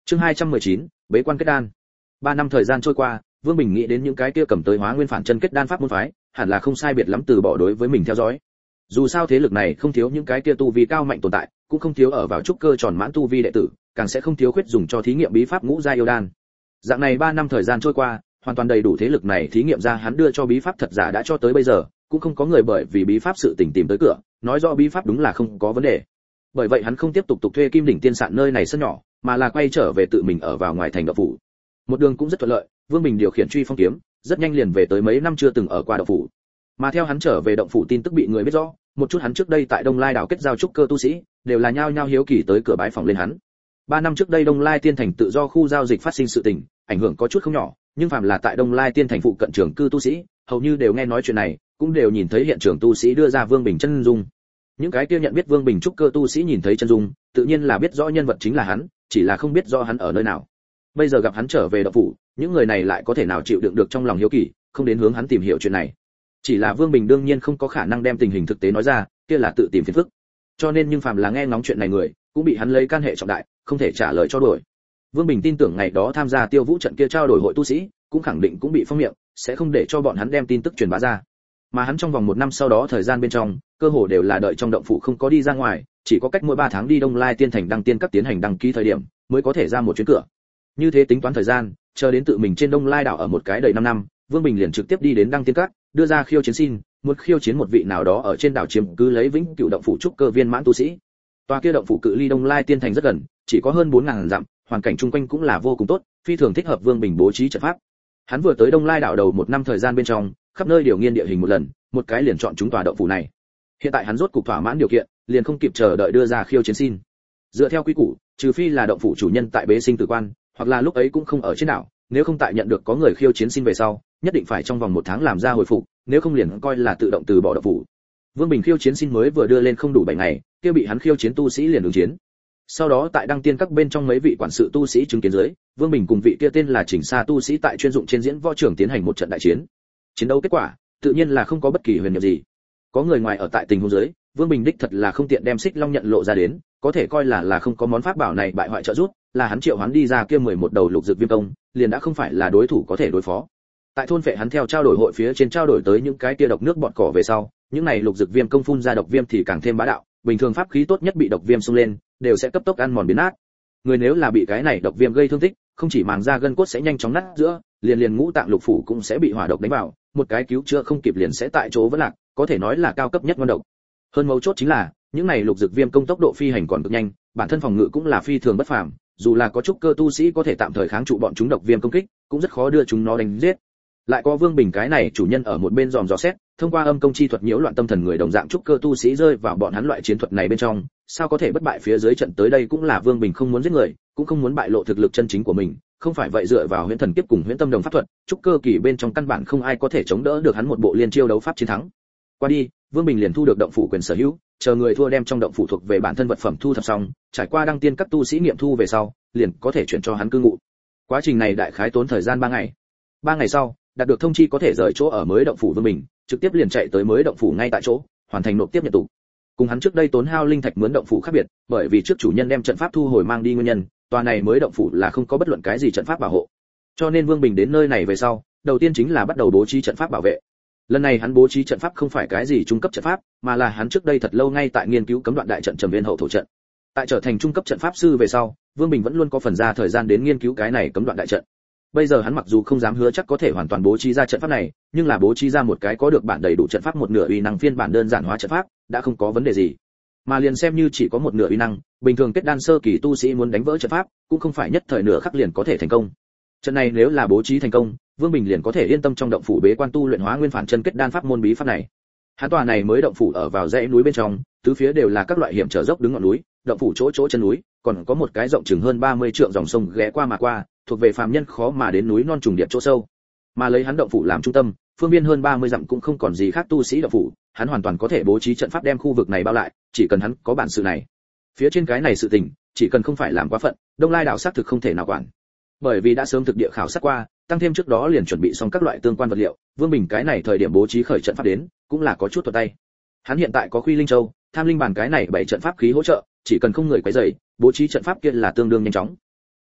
Chương 219, bế quan kết đan. 3 năm thời gian trôi qua, Vương Bình nghĩ đến những cái kia cầm tới Hóa Nguyên Phản Chân kết đan pháp môn phái, hẳn là không sai biệt lắm từ bỏ đối với mình theo dõi. Dù sao thế lực này không thiếu những cái kia tu vi cao mạnh tồn tại, cũng không thiếu ở vào trúc cơ tròn mãn tu vi đệ tử, càng sẽ không thiếu khuyết dùng cho thí nghiệm bí pháp ngũ giai yêu đan. Dạng này 3 năm thời gian trôi qua, hoàn toàn đầy đủ thế lực này thí nghiệm ra hắn đưa cho bí pháp thật giả đã cho tới bây giờ, cũng không có người bởi vì bí pháp sự tình tìm tới cửa, nói rõ bí pháp đúng là không có vấn đề. Bởi vậy hắn không tiếp tục thuê Kim đỉnh tiên sạn nơi này sân nhỏ, mà là quay trở về tự mình ở vào ngoài thành động phủ. Một đường cũng rất thuận lợi, Vương Bình điều khiển truy phong kiếm, rất nhanh liền về tới mấy năm chưa từng ở qua động phủ. Mà theo hắn trở về động phủ tin tức bị người biết rõ, một chút hắn trước đây tại Đông Lai đảo kết giao trúc cơ tu sĩ, đều là nhao nhao hiếu kỳ tới cửa bái phòng lên hắn. 3 năm trước đây Đông Lai Tiên thành tự do khu giao dịch phát sinh sự tình, ảnh hưởng có chút không nhỏ, nhưng phàm là tại Đông Lai Tiên thành phụ cận trường cư tu sĩ, hầu như đều nghe nói chuyện này, cũng đều nhìn thấy hiện trường tu sĩ đưa ra Vương Bình chân dung. Những cái kia nhận biết Vương Bình trúc cơ tu sĩ nhìn thấy chân dung, tự nhiên là biết rõ nhân vật chính là hắn, chỉ là không biết rõ hắn ở nơi nào. Bây giờ gặp hắn trở về động phủ, những người này lại có thể nào chịu đựng được trong lòng hiếu kỳ, không đến hướng hắn tìm hiểu chuyện này. Chỉ là Vương Bình đương nhiên không có khả năng đem tình hình thực tế nói ra, kia là tự tìm phiền phức. Cho nên nhưng phàm là nghe ngóng chuyện này người, cũng bị hắn lấy can hệ trọng đại, không thể trả lời cho đổi. Vương Bình tin tưởng ngày đó tham gia Tiêu Vũ trận kia trao đổi hội tu sĩ, cũng khẳng định cũng bị phong miệng, sẽ không để cho bọn hắn đem tin tức truyền bá ra. Mà hắn trong vòng 1 năm sau đó thời gian bên trong, cơ hồ đều là đợi trong động phủ không có đi ra ngoài, chỉ có cách mỗi 3 tháng đi Đông Lai Tiên thành đăng tiên các tiến hành đăng ký thời điểm, mới có thể ra một chuyến cửa. Như thế tính toán thời gian, chờ đến tự mình trên Đông Lai đảo ở một cái đầy 5 năm, Vương Bình liền trực tiếp đi đến đăng tiên các, đưa ra khiêu chiến xin, muốn khiêu chiến một vị nào đó ở trên đảo chiếm cứ lấy vĩnh cửu động phủ trúc cơ viên mãn tu sĩ. Tòa kia động phủ cự ly Đông Lai Tiên thành rất gần, chỉ có hơn 4000 dặm, hoàn cảnh chung quanh cũng là vô cùng tốt, phi thường thích hợp Vương Bình bố trí trận pháp. Hắn vừa tới Đông Lai đảo đầu 1 năm thời gian bên trong, khắp nơi điều nghiên địa hình một lần, một cái liền chọn chúng tòa động phủ này. Hiện tại hắn rốt cục thỏa mãn điều kiện, liền không kịp chờ đợi đưa ra khiêu chiến xin. Dựa theo quy củ, trừ phi là động phủ chủ nhân tại bế sinh tử quan, hoặc là lúc ấy cũng không ở trên đảo, nếu không tại nhận được có người khiêu chiến xin về sau, nhất định phải trong vòng 1 tháng làm ra hồi phục, nếu không liền coi là tự động từ bỏ động phủ. Vương Bình khiêu chiến xin mới vừa đưa lên không đủ 7 ngày, kia bị hắn khiêu chiến tu sĩ liền ứng chiến. Sau đó tại đăng tiên các bên trong mấy vị quản sự tu sĩ chứng kiến dưới, Vương Bình cùng vị kia tên là Chỉnh Sa tu sĩ tại chuyên dụng trên diễn võ trường tiến hành một trận đại chiến. Chiến đấu kết quả, tự nhiên là không có bất kỳ huyền nhiệm gì. Có người ngoài ở tại tình huống dưới, Vương Bình đích thật là không tiện đem Xích Long nhận lộ ra đến, có thể coi là không có món pháp bảo này bại hoại trợ giúp, là hắn triệu hắn đi ra kia 11 đầu lục dược viêm công, liền đã không phải là đối thủ có thể đối phó. Tại thôn vệ hắn theo trao đổi hội phía trên trao đổi tới những cái kia độc nước bọt cỏ về sau, những này lục dược viêm công phun ra độc viêm thì càng thêm bá đạo, bình thường pháp khí tốt nhất bị độc viêm xông lên, đều sẽ cấp tốc ăn mòn biến nát. Người nếu là bị cái này độc viêm gây thương tích, không chỉ màng da gân cốt sẽ nhanh chóng nát giữa, liền ngũ tạng lục phủ cũng sẽ bị hỏa độc đánh vào, một cái cứu chữa không kịp liền sẽ tại chỗ vỡ lạc, có thể nói là cao cấp nhất ngon độc. Hơn mấu chốt chính là, những này lục dược viêm công tốc độ phi hành còn cực nhanh, bản thân phòng ngự cũng là phi thường bất phàm, dù là có chút cơ tu sĩ có thể tạm thời kháng trụ bọn chúng độc viêm công kích, cũng rất khó đưa chúng nó đánh giết. Lại có Vương Bình cái này chủ nhân ở một bên dòm dò xét, thông qua âm công chi thuật nhiễu loạn tâm thần người đồng dạng trúc cơ tu sĩ rơi vào bọn hắn loại chiến thuật này bên trong, sao có thể bất bại phía dưới trận tới đây cũng là Vương Bình không muốn giết người, cũng không muốn bại lộ thực lực chân chính của mình, không phải vậy dựa vào huyễn thần kiếp cùng huyễn tâm đồng pháp thuật, trúc cơ kỳ bên trong căn bản không ai có thể chống đỡ được hắn một bộ liên chiêu đấu pháp chiến thắng. Qua đi, Vương Bình liền thu được động phủ quyền sở hữu, chờ người thua đem trong động phủ thuộc về bản thân vật phẩm thu thập xong, trải qua đăng tiên các tu sĩ nghiệm thu về sau, liền có thể chuyển cho hắn cư ngụ. Quá trình này đại khái tốn thời gian 3 ngày. 3 ngày sau, đạt được thông chi có thể rời chỗ ở mới động phủ Vương Bình, trực tiếp liền chạy tới mới động phủ ngay tại chỗ, hoàn thành nộp tiếp nhận tụ. Cùng hắn trước đây tốn hao linh thạch mướn động phủ khác biệt, bởi vì trước chủ nhân đem trận pháp thu hồi mang đi nguyên nhân, tòa này mới động phủ là không có bất luận cái gì trận pháp bảo hộ. Cho nên Vương Bình đến nơi này về sau, đầu tiên chính là bắt đầu bố trí trận pháp bảo vệ. Lần này hắn bố trí trận pháp không phải cái gì trung cấp trận pháp, mà là hắn trước đây thật lâu ngay tại nghiên cứu cấm đoạn đại trận Trầm Viên hậu thổ trận. Tại trở thành trung cấp trận pháp sư về sau, Vương Bình vẫn luôn có phần ra thời gian đến nghiên cứu cái này cấm đoạn đại trận. Bây giờ hắn mặc dù không dám hứa chắc có thể hoàn toàn bố trí ra trận pháp này, nhưng là bố trí ra một cái có được bản đầy đủ trận pháp một nửa uy năng phiên bản đơn giản hóa trận pháp, đã không có vấn đề gì. Mà liền xem như chỉ có một nửa uy năng, bình thường kết đan sơ kỳ tu sĩ muốn đánh vỡ trận pháp, cũng không phải nhất thời nửa khắc liền có thể thành công. Trận này nếu là bố trí thành công, Vương Bình liền có thể yên tâm trong động phủ bế quan tu luyện Hóa Nguyên Phản Chân kết đan pháp môn bí pháp này. Hắn tòa này mới động phủ ở vào dãy núi bên trong, tứ phía đều là các loại hiểm trở dốc đứng ngọn núi, động phủ chỗ chân núi, còn có một cái rộng chừng hơn 30 trượng dòng sông ghé qua mà qua, thuộc về phàm nhân khó mà đến núi non trùng điệp chỗ sâu. Mà lấy hắn động phủ làm trung tâm, phương viên hơn 30 dặm cũng không còn gì khác tu sĩ động phủ, hắn hoàn toàn có thể bố trí trận pháp đem khu vực này bao lại, chỉ cần hắn có bản sự này. Phía trên cái này sự tình, chỉ cần không phải làm quá phận, Đông Lai đảo xác thực không thể nào quản. Bởi vì đã sớm thực địa khảo sát qua, tăng thêm trước đó liền chuẩn bị xong các loại tương quan vật liệu, Vương Bình cái này thời điểm bố trí khởi trận pháp đến, cũng là có chút thuật tay. Hắn hiện tại có Khuy Linh Châu, Tham Linh Bản cái này 7 trận pháp khí hỗ trợ, chỉ cần không người quấy rầy, bố trí trận pháp kia là tương đương nhanh chóng.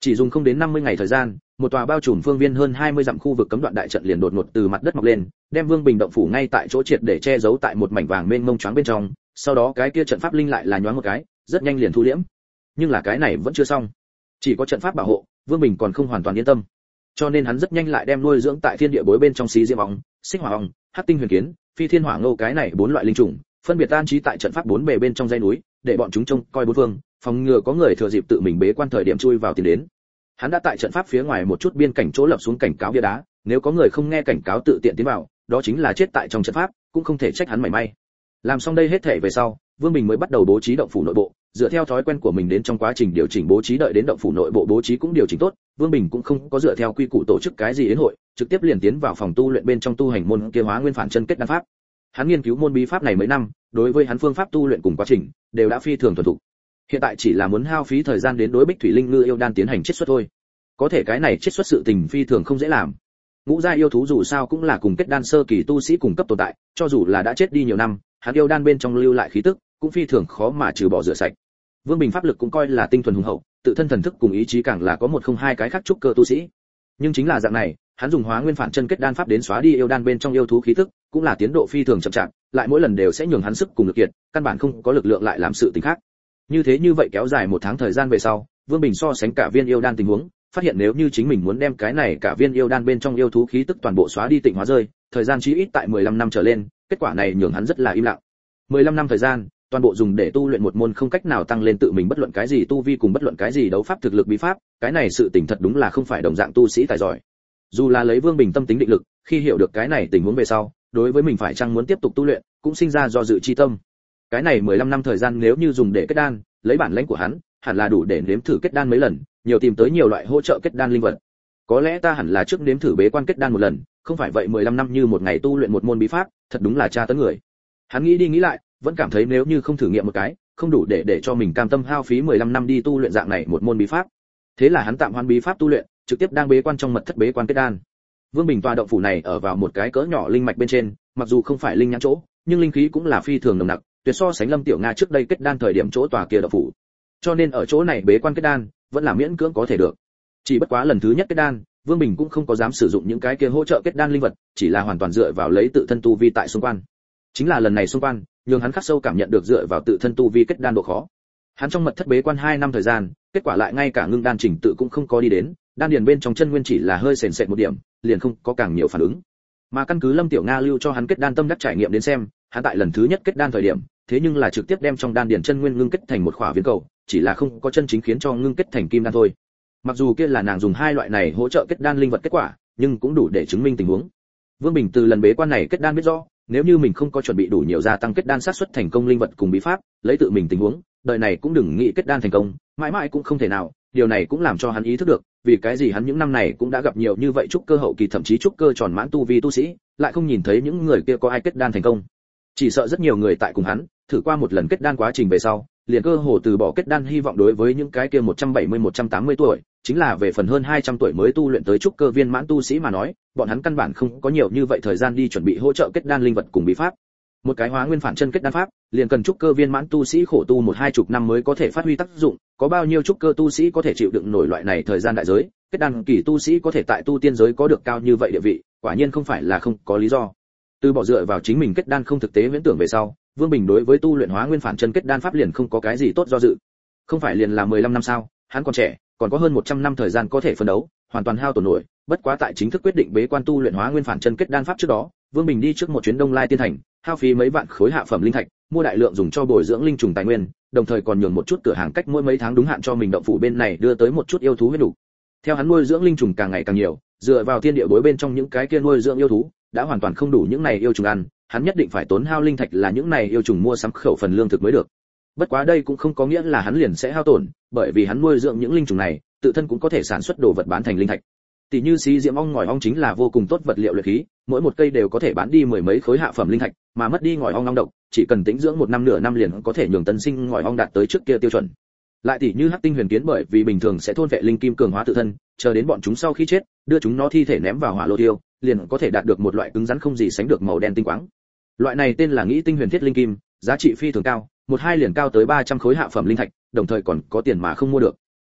Chỉ dùng không đến 50 ngày thời gian, một tòa bao trùm phương viên hơn 20 dặm khu vực cấm đoạn đại trận liền đột ngột từ mặt đất mọc lên, đem Vương Bình động phủ ngay tại chỗ triệt để che giấu tại một mảnh vàng mênh mông choáng bên trong, sau đó cái kia trận pháp linh lại là nhoáng một cái, rất nhanh liền thu liễm. Nhưng là cái này vẫn chưa xong, chỉ có trận pháp bảo hộ, Vương Bình còn không hoàn toàn yên tâm. Cho nên hắn rất nhanh lại đem nuôi dưỡng tại thiên địa bối bên trong xí diễm ong, xích hỏa ong, hắc tinh huyền kiến, phi thiên hỏa ngô cái này 4 loại linh trùng, phân biệt an trí tại trận pháp 4 bề bên trong dãy núi, để bọn chúng trông coi bốn phương, phòng ngừa có người thừa dịp tự mình bế quan thời điểm chui vào tiến đến. Hắn đã tại trận pháp phía ngoài một chút biên cảnh chỗ lập xuống cảnh cáo bia đá, nếu có người không nghe cảnh cáo tự tiện tiến vào, đó chính là chết tại trong trận pháp, cũng không thể trách hắn mảy may. Làm xong đây hết thảy về sau, Vương Bình mới bắt đầu bố trí động phủ nội bộ, dựa theo thói quen của mình đến trong quá trình điều chỉnh bố trí, đợi đến động phủ nội bộ bố trí cũng điều chỉnh tốt, Vương Bình cũng không có dựa theo quy củ tổ chức cái gì yến hội, trực tiếp liền tiến vào phòng tu luyện bên trong tu hành môn kia Hóa Nguyên Phản Chân Kết Đan pháp. Hắn nghiên cứu môn bí pháp này mấy năm, đối với hắn phương pháp tu luyện cùng quá trình đều đã phi thường thuần thục. Hiện tại chỉ là muốn hao phí thời gian đến đối Bích Thủy Linh Ngư yêu đan tiến hành chiết xuất thôi. Có thể cái này chiết xuất sự tình phi thường không dễ làm. Ngũ gia yêu thú dù sao cũng là cùng kết đan sơ kỳ tu sĩ cùng cấp tồn tại, cho dù là đã chết đi nhiều năm, hắn yêu đan bên trong lưu lại khí tức, cũng phi thường khó mà trừ bỏ rửa sạch. Vương Bình pháp lực cũng coi là tinh thuần hùng hậu, tự thân thần thức cùng ý chí càng là có một không hai cái khác trúc cơ tu sĩ. Nhưng chính là dạng này, hắn dùng Hóa Nguyên Phản Chân Kết Đan pháp đến xóa đi yêu đan bên trong yêu thú khí tức, cũng là tiến độ phi thường chậm chạp, lại mỗi lần đều sẽ nhường hắn sức cùng lực kiệt, căn bản không có lực lượng lại làm sự tình khác. Như vậy kéo dài 1 tháng thời gian về sau, Vương Bình so sánh cả viên yêu đan tình huống, phát hiện nếu như chính mình muốn đem cái này cả viên yêu đan bên trong yêu thú khí tức toàn bộ xóa đi tịnh hóa rơi, thời gian chí ít tại 15 năm trở lên, kết quả này nhường hắn rất là im lặng. 15 năm thời gian, toàn bộ dùng để tu luyện một môn không cách nào tăng lên tự mình bất luận cái gì tu vi cùng bất luận cái gì đấu pháp thực lực bí pháp, cái này sự tình thật đúng là không phải đồng dạng tu sĩ tài giỏi. Dù là lấy Vương Bình tâm tính định lực, khi hiểu được cái này tình huống về sau, đối với mình phải chăng muốn tiếp tục tu luyện, cũng sinh ra do dự chi tâm. Cái này 15 năm thời gian nếu như dùng để kết đan, lấy bản lĩnh của hắn, hẳn là đủ để nếm thử kết đan mấy lần, nhiều tìm tới nhiều loại hỗ trợ kết đan linh vật. Có lẽ ta hẳn là trước nếm thử bế quan kết đan một lần, không phải vậy 15 năm như một ngày tu luyện một môn bí pháp, thật đúng là tra tấn người. Hắn nghĩ đi nghĩ lại, vẫn cảm thấy nếu như không thử nghiệm một cái, không đủ để cho mình cam tâm hao phí 15 năm đi tu luyện dạng này một môn bí pháp. Thế là hắn tạm hoãn bí pháp tu luyện, trực tiếp đang bế quan trong mật thất bế quan kết đan. Vương Bình tòa động phủ này ở vào một cái cỡ nhỏ linh mạch bên trên, mặc dù không phải linh nhãn chỗ, nhưng linh khí cũng là phi thường nồng nặc, tuyệt so sánh Lâm Tiểu Nga trước đây kết đan thời điểm chỗ tòa kia động phủ. Cho nên ở chỗ này bế quan kết đan, vẫn là miễn cưỡng có thể được. Chỉ bất quá lần thứ nhất kết đan, Vương Bình cũng không có dám sử dụng những cái kia hỗ trợ kết đan linh vật, chỉ là hoàn toàn dựa vào lấy tự thân tu vi tại xung quanh. Chính là lần này xung quanh, nhường hắn khắc sâu cảm nhận được dựa vào tự thân tu vi kết đan độ khó. Hắn trong mật thất bế quan 2 năm thời gian, kết quả lại ngay cả ngưng đan trình tự cũng không có đi đến, đan điền bên trong chân nguyên chỉ là hơi sền sệt một điểm, liền không có càng nhiều phản ứng. Mà căn cứ Lâm Tiểu Nga lưu cho hắn kết đan tâm đắc trải nghiệm đến xem, hắn tại lần thứ nhất kết đan thời điểm, thế nhưng là trực tiếp đem trong đan điền chân nguyên ngưng kết thành một khỏa viên cầu, chỉ là không có chân chính khiến cho ngưng kết thành kim đan thôi. Mặc dù kia là nàng dùng 2 loại này hỗ trợ kết đan linh vật kết quả, nhưng cũng đủ để chứng minh tình huống. Vương Bình từ lần bế quan này kết đan biết rõ, nếu như mình không có chuẩn bị đủ nhiều gia tăng kết đan xác suất thành công linh vật cùng bí pháp, lấy tự mình tình huống, đời này cũng đừng nghĩ kết đan thành công, mãi mãi cũng không thể nào. Điều này cũng làm cho hắn ý thức được, vì cái gì hắn những năm này cũng đã gặp nhiều như vậy trúc cơ hậu kỳ thậm chí trúc cơ tròn mãn tu vi tu sĩ, lại không nhìn thấy những người kia có ai kết đan thành công. Chỉ sợ rất nhiều người tại cùng hắn thử qua một lần kết đan quá trình về sau, liền cơ hồ từ bỏ kết đan hy vọng. Đối với những cái kia 170-180 tuổi, chính là về phần hơn 200 tuổi mới tu luyện tới trúc cơ viên mãn tu sĩ mà nói, bọn hắn căn bản không có nhiều như vậy thời gian đi chuẩn bị hỗ trợ kết đan linh vật cùng bí pháp. Một cái Hóa Nguyên Phản Chân Kết Đan pháp, liền cần trúc cơ viên mãn tu sĩ khổ tu 1-20 năm mới có thể phát huy tác dụng, có bao nhiêu trúc cơ tu sĩ có thể chịu đựng nổi loại này thời gian đại giới, kết đan kỳ tu sĩ có thể tại tu tiên giới có được cao như vậy địa vị, quả nhiên không phải là không có lý do. Từ bỏ dựa vào chính mình kết đan không thực tế viễn tưởng về sau, Vương Bình đối với tu luyện Hóa Nguyên Phản Chân Kết Đan pháp liền không có cái gì tốt do dự. Không phải liền là 15 năm sao, hắn còn trẻ, còn có hơn 100 năm thời gian có thể phấn đấu, hoàn toàn hao tổn nổi. Bất quá tại chính thức quyết định bế quan tu luyện Hóa Nguyên Phản Chân Kết Đan pháp trước đó, Vương Bình đi trước một chuyến Đông Lai Tiên Thành, hao phí mấy vạn khối hạ phẩm linh thạch, mua đại lượng dùng cho bồi dưỡng linh trùng tài nguyên, đồng thời còn nhường một chút cửa hàng cách mỗi mấy tháng đúng hạn cho mình động phủ bên này đưa tới một chút yêu thú huyết đủ. Theo hắn nuôi dưỡng linh trùng càng ngày càng nhiều, dựa vào thiên địa bối bên trong những cái kia nuôi dưỡng yêu thú, đã hoàn toàn không đủ những này yêu trùng ăn, hắn nhất định phải tốn hao linh thạch là những này yêu trùng mua sắm khẩu phần lương thực mới được. Bất quá đây cũng không có nghĩa là hắn liền sẽ hao tổn, bởi vì hắn nuôi dưỡng những linh trùng này, tự thân cũng có thể sản xuất đồ vật bán thành linh thạch. Tỷ như xí diễm ong ngòi ong chính là vô cùng tốt vật liệu luyện khí, mỗi một cây đều có thể bán đi 10 mấy khối hạ phẩm linh thạch, mà mất đi ngòi ong long độc, chỉ cần tĩnh dưỡng 1 năm nửa năm liền có thể nhường tân sinh ngòi ong đạt tới trước kia tiêu chuẩn. Lại tỷ như hắc tinh huyền kiến, bởi vì bình thường sẽ thôn vệ linh kim cường hóa tự thân, chờ đến bọn chúng sau khi chết, đưa chúng nó thi thể ném vào hỏa lô tiêu, liền có thể đạt được một loại cứng rắn không gì sánh được màu đen tinh quáng. Loại này tên là Nghĩ Tinh Huyền Thiết linh kim, giá trị phi thường cao, 1-2 liền cao tới 300 khối hạ phẩm linh thạch, đồng thời còn có tiền mà không mua được.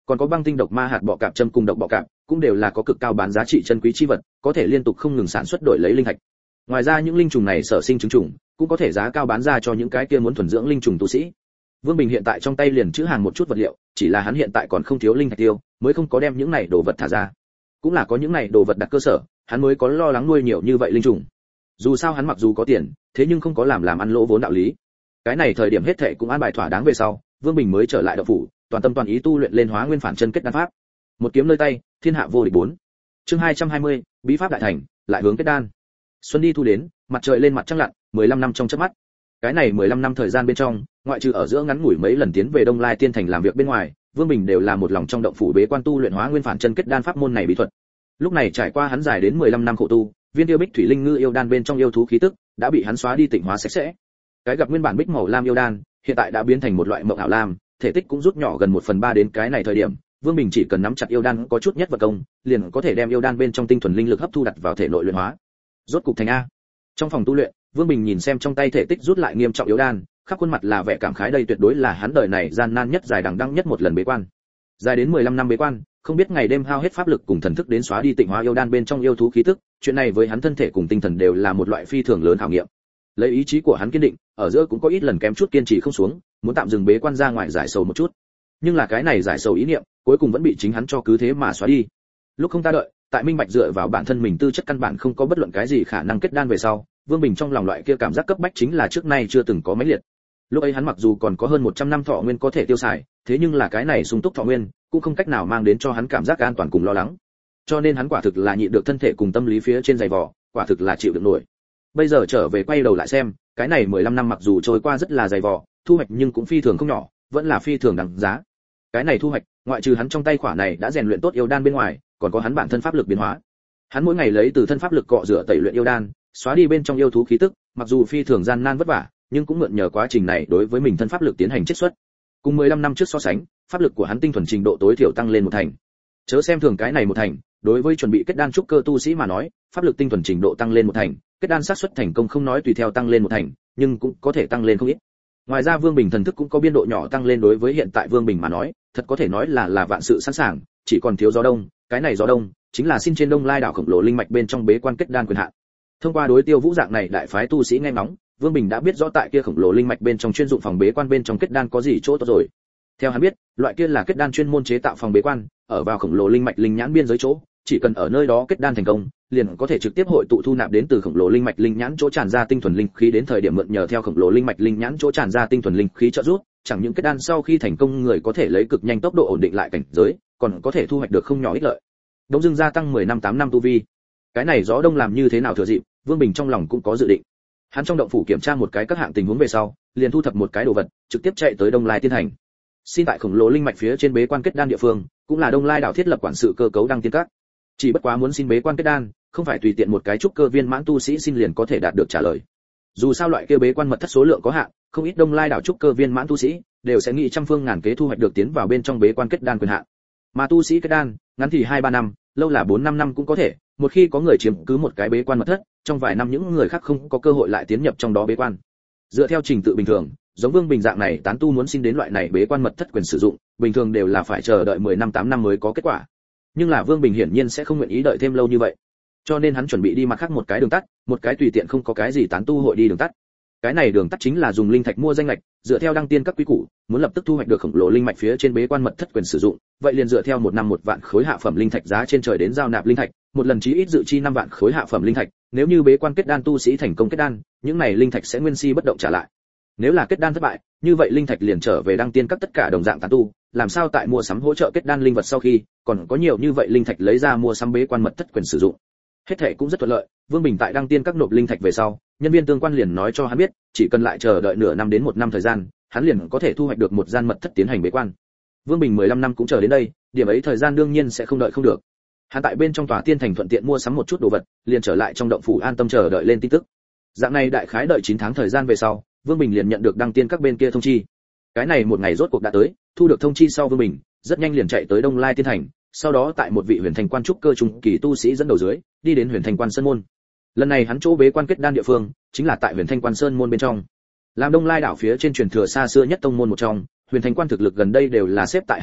còn có băng tinh độc ma hạt bọ cạp châm cùng độc bọ cạp, cũng đều là có cực cao bán giá trị chân quý chi vật, có thể liên tục không ngừng sản xuất đổi lấy linh thạch. Ngoài ra những linh trùng này sở sinh trứng trùng, cũng có thể giá cao bán ra cho những cái kia muốn thuần dưỡng linh trùng tu sĩ. Vương Bình hiện tại trong tay liền trữ hàng một chút vật liệu, chỉ là hắn hiện tại còn không thiếu linh thạch tiêu, mới không có đem những này đồ vật thả ra. Cũng là có những này đồ vật đặt cơ sở, hắn mới có lo lắng nuôi nhiều như vậy linh trùng. Dù sao hắn mặc dù có tiền, thế nhưng không có làm ăn lỗ vốn đạo lý. Cái này thời điểm hết thảy cũng an bài thỏa đáng về sau, Vương Bình mới trở lại động phủ, toàn tâm toàn ý tu luyện lên Hóa Nguyên Phản Chân Kết Đan pháp. Một kiếm nơi tay, thiên hạ vô địch 4. Chương 220, bí pháp đại thành, lại hướng kết đan. Xuân đi thu đến, mặt trời lên mặt trăng lặn, 15 năm trong chớp mắt. Cái này 15 năm thời gian bên trong, ngoại trừ ở giữa ngắn ngủi mấy lần tiến về Đông Lai Tiên Thành làm việc bên ngoài, Vương Bình đều là một lòng trong động phủ bế quan tu luyện Hóa Nguyên Phản Chân Kết Đan pháp môn này bí thuật. Lúc này trải qua hắn dài đến 15 năm khổ tu, viên tiêu bích thủy linh ngư yêu đan bên trong yêu thú khí tức đã bị hắn xóa đi tịnh hóa sạch sẽ. Cái gặp nguyên bản bích màu lam yêu đan, hiện tại đã biến thành một loại mộng ảo lam, thể tích cũng rút nhỏ gần 1/3 đến cái này thời điểm, Vương Bình chỉ cần nắm chặt yêu đan có chút nhất vật công, liền có thể đem yêu đan bên trong tinh thuần linh lực hấp thu đặt vào thể nội luyện hóa. Rốt cục thành a. Trong phòng tu luyện, Vương Bình nhìn xem trong tay thể tích rút lại nghiêm trọng yêu đan, khắp khuôn mặt là vẻ cảm khái, đây tuyệt đối là hắn đời này gian nan nhất dài đằng đẵng nhất một lần bế quan. Dài đến 15 năm bế quan, không biết ngày đêm hao hết pháp lực cùng thần thức đến xóa đi tịnh hóa yêu đan bên trong yêu thú khí tức, chuyện này với hắn thân thể cùng tinh thần đều là một loại phi thường lớn khảo nghiệm. Lấy ý chí của hắn kiên định, ở giữa cũng có ít lần kém chút kiên trì không xuống, muốn tạm dừng bế quan ra ngoài giải sầu một chút. Nhưng là cái này giải sầu ý niệm, cuối cùng vẫn bị chính hắn cho cứ thế mà xóa đi. Lúc không ta đợi, tại minh bạch dựa vào bản thân mình tư chất căn bản không có bất luận cái gì khả năng kết đan về sau, Vương Bình trong lòng loại kia cảm giác cấp bách chính là trước nay chưa từng có mãnh liệt. Lúc ấy hắn mặc dù còn có hơn 100 năm thọ nguyên có thể tiêu xài, thế nhưng là cái này sung túc thọ nguyên cũng không cách nào mang đến cho hắn cảm giác an toàn cùng lo lắng. Cho nên hắn quả thực là nhịn được thân thể cùng tâm lý phía trên dày vò, quả thực là chịu được nổi. Bây giờ trở về quay đầu lại xem, cái này 15 năm mặc dù trôi qua rất là dày vò, thu hoạch nhưng cũng phi thường không nhỏ, vẫn là phi thường đáng giá. Cái này thu hoạch, ngoại trừ hắn trong tay khỏa này đã rèn luyện tốt yêu đan bên ngoài, còn có hắn bản thân pháp lực biến hóa. Hắn mỗi ngày lấy từ thân pháp lực cọ rửa tẩy luyện yêu đan, xóa đi bên trong yêu thú khí tức, mặc dù phi thường gian nan vất vả, nhưng cũng mượn nhờ quá trình này đối với mình thân pháp lực tiến hành chiết xuất. Cùng 15 năm trước so sánh, pháp lực của hắn tinh thuần trình độ tối thiểu tăng lên 1 thành. Chớ xem thường cái này 1 thành, đối với chuẩn bị kết đan trúc cơ tu sĩ mà nói, pháp lực tinh thuần trình độ tăng lên 1 thành, kết đan xác suất thành công không nói tùy theo tăng lên 1 thành, nhưng cũng có thể tăng lên không ít. Ngoài ra Vương Bình thần thức cũng có biên độ nhỏ tăng lên, đối với hiện tại Vương Bình mà nói, thật có thể nói là vạn sự sẵn sàng, chỉ còn thiếu gió đông, cái này gió đông chính là xin trên Đông Lai đảo khổng lồ linh mạch bên trong bế quan kết đan quyền hạn. Thông qua đối Tiêu Vũ dạng này đại phái tu sĩ nghe ngóng, Vương Bình đã biết rõ tại kia khổng lồ linh mạch bên trong chuyên dụng phòng bế quan bên trong kết đan có gì chỗ tốt rồi. Theo hắn biết, loại kia là kết đan chuyên môn chế tạo phòng bế quan, ở vào khổng lồ linh mạch linh nhãn biên giới chỗ, chỉ cần ở nơi đó kết đan thành công, liền có thể trực tiếp hội tụ thu nạp đến từ khổng lồ linh mạch linh nhãn chỗ tràn ra tinh thuần linh khí, đến thời điểm mượn nhờ theo khổng lồ linh mạch linh nhãn chỗ tràn ra tinh thuần linh khí trợ giúp, chẳng những kết đan sau khi thành công người có thể lấy cực nhanh tốc độ ổn định lại cảnh giới, còn có thể thu hoạch được không nhỏ ích lợi. Đông Dương gia tăng 10 năm 8 năm tu vi. Cái này gió đông làm như thế nào thừa dịp, Vương Bình trong lòng cũng có dự định. Hắn trong động phủ kiểm tra một cái các hạng tình huống về sau, liền thu thập một cái đồ vật, trực tiếp chạy tới Đông Lai Tiên Thành. Xin tại khổng lồ linh mạch phía trên bế quan kết đan địa phương, cũng là Đông Lai đảo thiết lập quản sự cơ cấu đăng tiên các. Chỉ bất quá muốn xin bế quan kết đan, không phải tùy tiện một cái trúc cơ viên mãn tu sĩ xin liền có thể đạt được trả lời. Dù sao loại kia bế quan mật thất số lượng có hạn, không ít Đông Lai đảo trúc cơ viên mãn tu sĩ đều sẽ nghĩ trăm phương ngàn kế thu hoạch được tiến vào bên trong bế quan kết đan quyền hạn. Mà tu sĩ kết đan, ngắn thì 2-3 năm, lâu là 4-5 năm cũng có thể, một khi có người chiếm cứ một cái bế quan mật thất, trong vài năm những người khác không có cơ hội lại tiến nhập trong đó bế quan. Dựa theo trình tự bình thường, giống Vương Bình dạng này tán tu muốn xin đến loại này bế quan mật thất quyền sử dụng, bình thường đều là phải chờ đợi 10 năm 8 năm mới có kết quả. Nhưng là Vương Bình hiển nhiên sẽ không nguyện ý đợi thêm lâu như vậy. Cho nên hắn chuẩn bị đi mặt khác một cái đường tắt, một cái tùy tiện không có cái gì tán tu hội đi đường tắt. Cái này đường tắt chính là dùng linh thạch mua danh ngạch, dựa theo đăng tiên các quý củ, muốn lập tức thu hoạch được khổng lồ linh mạch phía trên bế quan mật thất quyền sử dụng, vậy liền dựa theo 1 năm 1 vạn khối hạ phẩm linh thạch giá trên trời đến giao nạp linh thạch, một lần chí ít dự chi 5 vạn khối hạ phẩm linh thạch, nếu như bế quan kết đan tu sĩ thành công kết đan, những này linh thạch sẽ nguyên si bất động trả lại. Nếu là kết đan thất bại, như vậy linh thạch liền trở về đăng tiên các tất cả đồng dạng tán tu, làm sao tại mua sắm hỗ trợ kết đan linh vật sau khi, còn có nhiều như vậy linh thạch lấy ra mua sắm bế quan mật thất quyền sử dụng. Hết thảy cũng rất thuận lợi, Vương Bình tại đăng tiên các nộp linh thạch về sau, nhân viên tương quan liền nói cho hắn biết, chỉ cần lại chờ đợi nửa năm đến 1 năm thời gian, hắn liền có thể thu hoạch được một gian mật thất tiến hành bế quan. Vương Bình 15 năm cũng chờ đến đây, điểm ấy thời gian đương nhiên sẽ không đợi không được. Hắn tại bên trong tòa tiên thành thuận tiện mua sắm một chút đồ vật, liền trở lại trong động phủ an tâm chờ đợi lên tin tức. Dạng này đại khái đợi 9 tháng thời gian về sau, Vương Bình liền nhận được đăng tiên các bên kia thông chi. Cái này một ngày rốt cuộc đã tới, thu được thông chi sau Vương Bình rất nhanh liền chạy tới Đông Lai Tiên Thành, sau đó tại một vị huyền thành quan trúc cơ trung kỳ tu sĩ dẫn đầu dưới, đi đến huyền thành quan sơn môn. Lần này hắn chỗ bế quan kết đan địa phương, chính là tại huyền thanh quan sơn môn bên trong. Làm Đông Lai đảo phía trên truyền thừa xa xưa nhất tông môn một trong, huyền thành quan thực lực gần đây đều là xếp tại hàng đầu,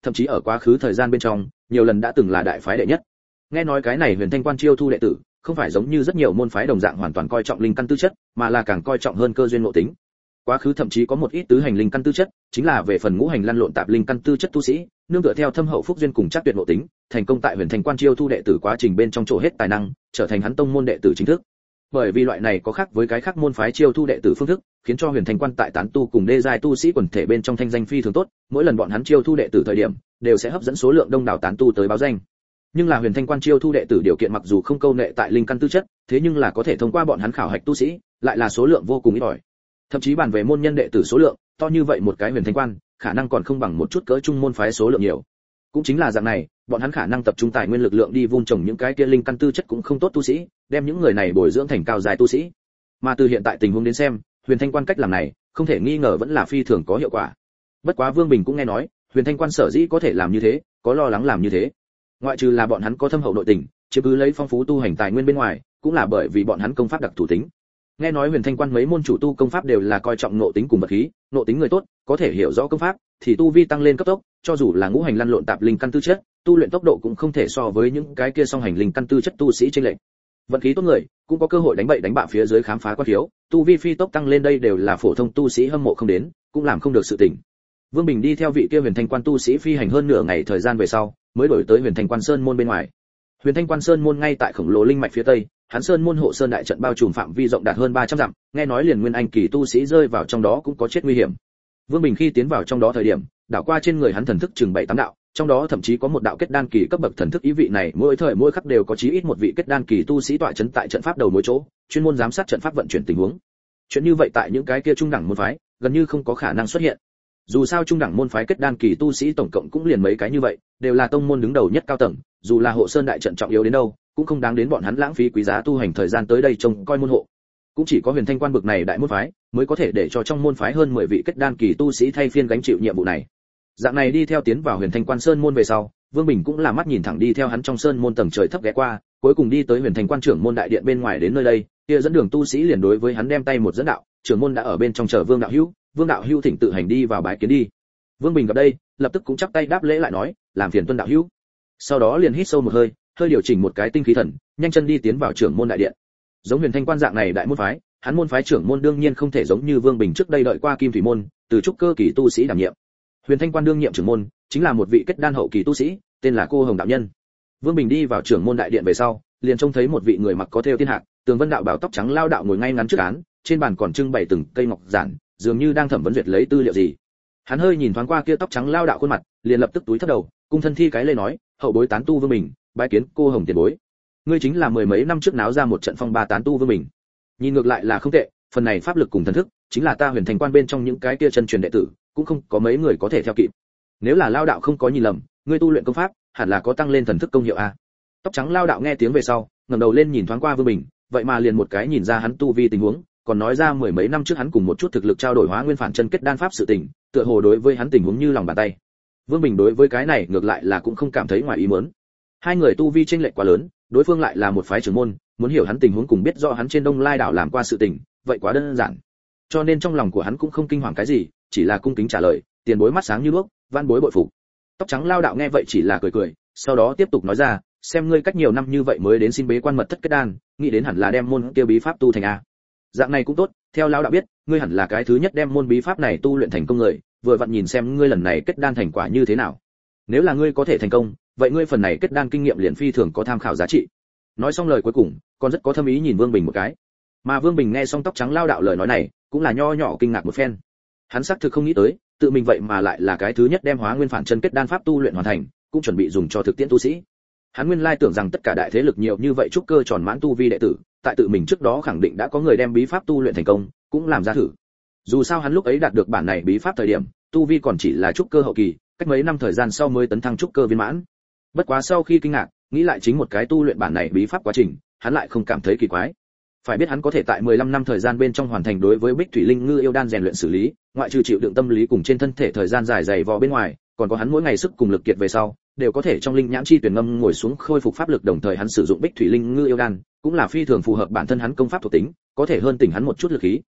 thậm chí ở quá khứ thời gian bên trong, nhiều lần đã từng là đại phái đệ nhất. Nghe nói cái này Huyền Thanh Quan chiêu thu đệ tử, không phải giống như rất nhiều môn phái đồng dạng hoàn toàn coi trọng linh căn tư chất, mà là càng coi trọng hơn cơ duyên ngộ tính. Quá khứ thậm chí có một ít tứ hành linh căn tư chất, chính là về phần ngũ hành lăn lộn tạp linh căn tư chất tu sĩ, nương tựa theo thâm hậu phúc duyên cùng chắc tuyệt ngộ tính, thành công tại Huyền Thanh Quan chiêu thu đệ tử quá trình bên trong trổ hết tài năng, trở thành hắn tông môn đệ tử chính thức. Bởi vì loại này có khác với cái khác môn phái chiêu thu đệ tử phương thức, khiến cho Huyền Thanh Quan tại tán tu cùng đê giai tu sĩ quần thể bên trong thanh danh phi thường tốt, mỗi lần bọn hắn chiêu thu đệ tử thời điểm, đều sẽ hấp dẫn số lượng đông đảo tán tu tới báo danh. Nhưng là Huyền Thanh Quan chiêu thu đệ tử điều kiện mặc dù không câu nệ tại linh căn tư chất, thế nhưng là có thể thông qua bọn hắn khảo hạch tu sĩ, lại là số lượng vô cùng ít ỏi. Thậm chí bàn về môn nhân đệ tử số lượng, to như vậy một cái Huyền Thanh Quan, khả năng còn không bằng một chút cỡ trung môn phái số lượng nhiều. Cũng chính là dạng này, bọn hắn khả năng tập trung tài nguyên lực lượng đi vun trồng những cái kia linh căn tư chất cũng không tốt tu sĩ, đem những người này bồi dưỡng thành cao giai tu sĩ. Mà từ hiện tại tình huống đến xem, Huyền Thanh Quan cách làm này, không thể nghi ngờ vẫn là phi thường có hiệu quả. Bất quá Vương Bình cũng nghe nói, Huyền Thanh Quan sở dĩ có thể làm như thế, có lo lắng làm như thế. Ngoại trừ là bọn hắn có thâm hậu nội tình, chứ cứ lấy phong phú tu hành tài nguyên bên ngoài, cũng là bởi vì bọn hắn công pháp đặc thù tính. Nghe nói Huyền Thanh Quan mấy môn chủ tu công pháp đều là coi trọng nội tính cùng vật khí, nội tính người tốt, có thể hiểu rõ công pháp, thì tu vi tăng lên cấp tốc, cho dù là ngũ hành lăn lộn tạp linh căn tư chất, tu luyện tốc độ cũng không thể so với những cái kia song hành linh căn tư chất tu sĩ chênh lệch. Vận khí tốt người, cũng có cơ hội đánh bậy đánh bạ phía dưới khám phá quan thiếu, tu vi phi tốc tăng lên đây đều là phổ thông tu sĩ hâm mộ không đến, cũng làm không được sự tình. Vương Bình đi theo vị kia Huyền Thanh Quan tu sĩ phi hành hơn nửa ngày thời gian về sau, mới đổi tới Huyền Thanh Quan Sơn môn bên ngoài. Huyền Thanh Quan Sơn môn ngay tại khổng lồ linh mạch phía tây, hắn Sơn môn hộ sơn đại trận bao trùm phạm vi rộng đạt hơn 300 dặm, nghe nói liền nguyên anh kỳ tu sĩ rơi vào trong đó cũng có chết nguy hiểm. Vương Bình khi tiến vào trong đó thời điểm, đảo qua trên người hắn thần thức chừng 7-8 đạo, trong đó thậm chí có một đạo kết đan kỳ cấp bậc thần thức, ý vị này mỗi thời mỗi khắc đều có chí ít một vị kết đan kỳ tu sĩ tọa trấn tại trận pháp đầu mối chỗ, chuyên môn giám sát trận pháp vận chuyển tình huống. Chuyện như vậy tại những cái kia trung đẳng môn phái, gần như không có khả năng xuất hiện. Dù sao trung đẳng môn phái kết đan kỳ tu sĩ tổng cộng cũng liền mấy cái như vậy, đều là tông môn đứng đầu nhất cao tầng, dù là hộ sơn đại trận trọng yếu đến đâu, cũng không đáng đến bọn hắn lãng phí quý giá tu hành thời gian tới đây trông coi môn hộ. Cũng chỉ có Huyền Thanh Quan bực này đại môn phái, mới có thể để cho trong môn phái hơn 10 vị kết đan kỳ tu sĩ thay phiên gánh chịu nhiệm vụ này. Dạng này đi theo tiến vào Huyền Thanh Quan Sơn môn về sau, Vương Bình cũng là mắt nhìn thẳng đi theo hắn trong sơn môn tầng trời thấp ghé qua, cuối cùng đi tới Huyền Thanh Quan trưởng môn đại điện bên ngoài đến nơi đây, kia dẫn đường tu sĩ liền đối với hắn đem tay một dẫn đạo, trưởng môn đã ở bên trong chờ Vương đạo hữu, Vương đạo hữu thỉnh tự hành đi vào bái kiến đi. Vương Bình gặp đây, lập tức cũng chắp tay đáp lễ lại nói, làm phiền tuân đạo hữu. Sau đó liền hít sâu một hơi, hơi điều chỉnh một cái tinh khí thần, nhanh chân đi tiến vào trưởng môn đại điện. Giống Huyền Thanh Quan dạng này đại môn phái, hắn môn phái trưởng môn đương nhiên không thể giống như Vương Bình trước đây đợi qua Kim Thủy môn, từ trúc cơ kỳ tu sĩ đảm nhiệm. Huyền Thanh Quan đương nhiệm trưởng môn, chính là một vị kết đan hậu kỳ tu sĩ, tên là Cô Hồng đạo nhân. Vương Bình đi vào trưởng môn đại điện về sau, liền trông thấy một vị người mặc có thêu thiên hạc, tường vân đạo bảo tóc trắng lao đạo ngồi ngay ngắn trước án, trên bàn còn trưng bày từng cây ngọc giản, dường như đang thẩm vấn duyệt lấy tư liệu gì. Hắn hơi nhìn thoáng qua kia tóc trắng lao đạo khuôn mặt, liền lập tức túi thấp đầu, cung thân thi cái lê nói, hậu bối tán tu Vương Bình, bái kiến Cô Hồng tiền bối. Ngươi chính là mười mấy năm trước náo ra một trận phong ba tán tu Vương Bình. Nhìn ngược lại là không tệ, phần này pháp lực cùng thần thức, chính là ta Huyền Thanh Quan bên trong những cái kia chân truyền đệ tử, cũng không có mấy người có thể theo kịp. Nếu là lao đạo không có nhìn lầm, ngươi tu luyện công pháp, hẳn là có tăng lên thần thức công hiệu a. Tóc trắng lao đạo nghe tiếng về sau, ngẩng đầu lên nhìn thoáng qua Vương Bình, vậy mà liền một cái nhìn ra hắn tu vi tình huống, còn nói ra mười mấy năm trước hắn cùng một chút thực lực trao đổi hóa nguyên phản chân kết đan pháp sự tình, tựa hồ đối với hắn tình huống như lòng bàn tay. Vương Bình đối với cái này ngược lại là cũng không cảm thấy ngoài ý muốn. Hai người tu vi chênh lệch quá lớn, đối phương lại là một phái trưởng môn, muốn hiểu hắn tình huống cùng biết rõ hắn trên Đông Lai đảo làm qua sự tình, vậy quá đơn giản. Cho nên trong lòng của hắn cũng không kinh hoàng cái gì, chỉ là cung kính trả lời, tiền bối mắt sáng như đuốc, van bối bội phục. Tóc trắng lao đạo nghe vậy chỉ là cười cười, sau đó tiếp tục nói ra, xem ngươi cách nhiều năm như vậy mới đến xin bế quan mật thất kết đan, nghĩ đến hẳn là đem môn kia bí pháp tu thành a. Dạng này cũng tốt, theo lao đạo biết, ngươi hẳn là cái thứ nhất đem môn bí pháp này tu luyện thành công người, vừa vặn nhìn xem ngươi lần này kết đan thành quả như thế nào. Nếu là ngươi có thể thành công, vậy ngươi phần này kết đan kinh nghiệm liền phi thường có tham khảo giá trị. Nói xong lời cuối cùng, còn rất có thâm ý nhìn Vương Bình một cái. Mà Vương Bình nghe xong tóc trắng lao đạo lời nói này, cũng là nho nhỏ kinh ngạc một phen. Hắn xác thực không nghĩ tới, tự mình vậy mà lại là cái thứ nhất đem hóa nguyên phản chân kết đan pháp tu luyện hoàn thành, cũng chuẩn bị dùng cho thực tiễn tu sĩ. Hắn nguyên lai tưởng rằng tất cả đại thế lực nhiều như vậy trúc cơ tròn mãn tu vi đệ tử, tại tự mình trước đó khẳng định đã có người đem bí pháp tu luyện thành công, cũng làm ra thử. Dù sao hắn lúc ấy đạt được bản này bí pháp thời điểm, tu vi còn chỉ là trúc cơ hậu kỳ, cách mấy năm thời gian sau mới tấn thăng trúc cơ viên mãn. Bất quá sau khi kinh ngạc, nghĩ lại chính một cái tu luyện bản này bí pháp quá trình, hắn lại không cảm thấy kỳ quái. Phải biết hắn có thể tại 15 năm thời gian bên trong hoàn thành đối với Bích Thủy Linh Ngư yêu đan rèn luyện xử lý, ngoại trừ chịu đựng tâm lý cùng trên thân thể thời gian dài dày vò bên ngoài, còn có hắn mỗi ngày sức cùng lực kiệt về sau, đều có thể trong linh nhãn chi tuyển ngâm ngồi xuống khôi phục pháp lực, đồng thời hắn sử dụng Bích Thủy Linh Ngư yêu đan, cũng là phi thường phù hợp bản thân hắn công pháp thuộc tính, có thể hơn tỉnh hắn một chút lực khí.